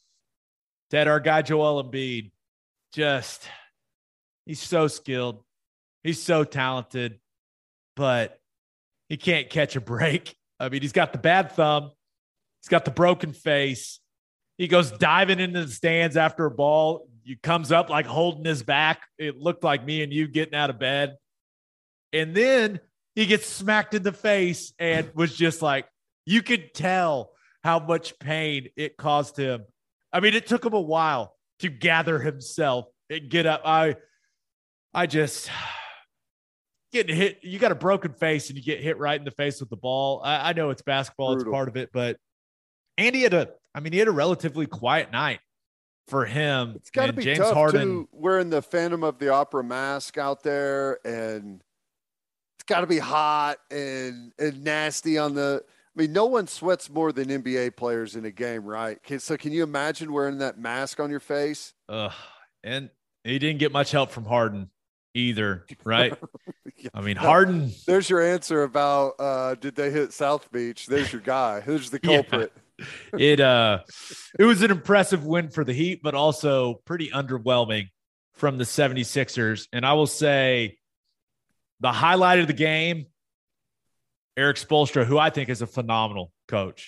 Ted, our guy Joel Embiid, just, he's so skilled. He's so talented, but he can't catch a break. I mean, he's got the bad thumb. He's got the broken face. He goes diving into the stands after a ball. He comes up like holding his back. It looked like me and you getting out of bed. And then he gets smacked in the face and was just like, you could tell how much pain it caused him. I mean, it took him a while to gather himself and get up. I, I just... Getting hit, you got a broken face and you get hit right in the face with the ball. I, I know it's basketball, Brutal. It's part of it, but Andy had a, I mean, he had a relatively quiet night for him. It's got to be James tough Harden, too, wearing the Phantom of the Opera mask out there, and it's got to be hot and and nasty on the. I mean, no one sweats more than N B A players in a game, right? Can, so can you imagine wearing that mask on your face? Uh, and he didn't get much help from Harden either, right? yeah. I mean, Harden. There's your answer about uh, did they hit South Beach? There's your guy. Who's the culprit? Yeah. It uh, it was an impressive win for the Heat, but also pretty underwhelming from the seventy-sixers. And I will say the highlight of the game, Eric Spoelstra, who I think is a phenomenal coach.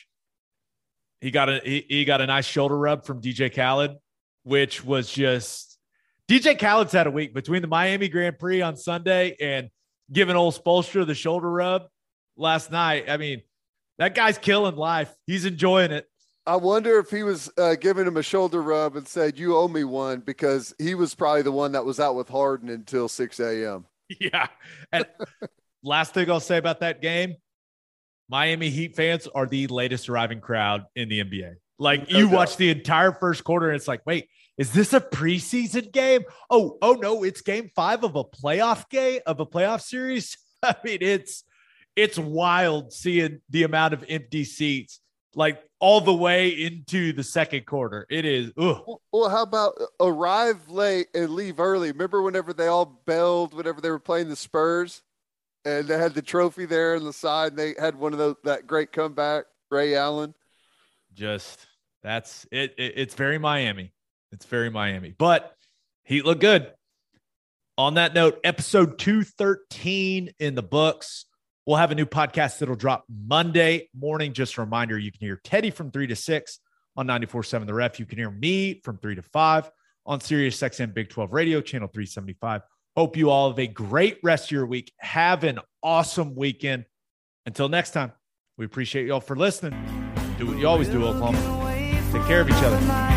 He got a he, he got a nice shoulder rub from D J Khaled, which was just D J Khaled's had a week between the Miami Grand Prix on Sunday and giving old Spoelstra the shoulder rub last night. I mean, that guy's killing life. He's enjoying it. I wonder if he was uh, giving him a shoulder rub and said, "You owe me one," because he was probably the one that was out with Harden until six a.m. Yeah. And last thing I'll say about that game, Miami Heat fans are the latest arriving crowd in the N B A. Like, you watch the entire first quarter and it's like, wait, is this a preseason game? Oh, oh no, it's game five of a playoff game of a playoff series. I mean, it's, it's wild seeing the amount of empty seats, like all the way into the second quarter. It is. Ugh. Well, well, how about arrive late and leave early? Remember whenever they all bailed, whenever they were playing the Spurs? and they had the trophy there on the side. And they had one of those, that great comeback, Ray Allen. Just that's it, it. It's very Miami. It's very Miami, but Heat looked good. On that note, episode two thirteen in the books. We'll have a new podcast that'll drop Monday morning. Just a reminder, you can hear Teddy from three to six on ninety-four point seven The Ref. You can hear me from three to five on Sirius X M Big twelve Radio, channel three seventy-five. Hope you all have a great rest of your week. Have an awesome weekend. Until next time, we appreciate you all for listening. Do what you always do, Oklahoma. Take care of each other.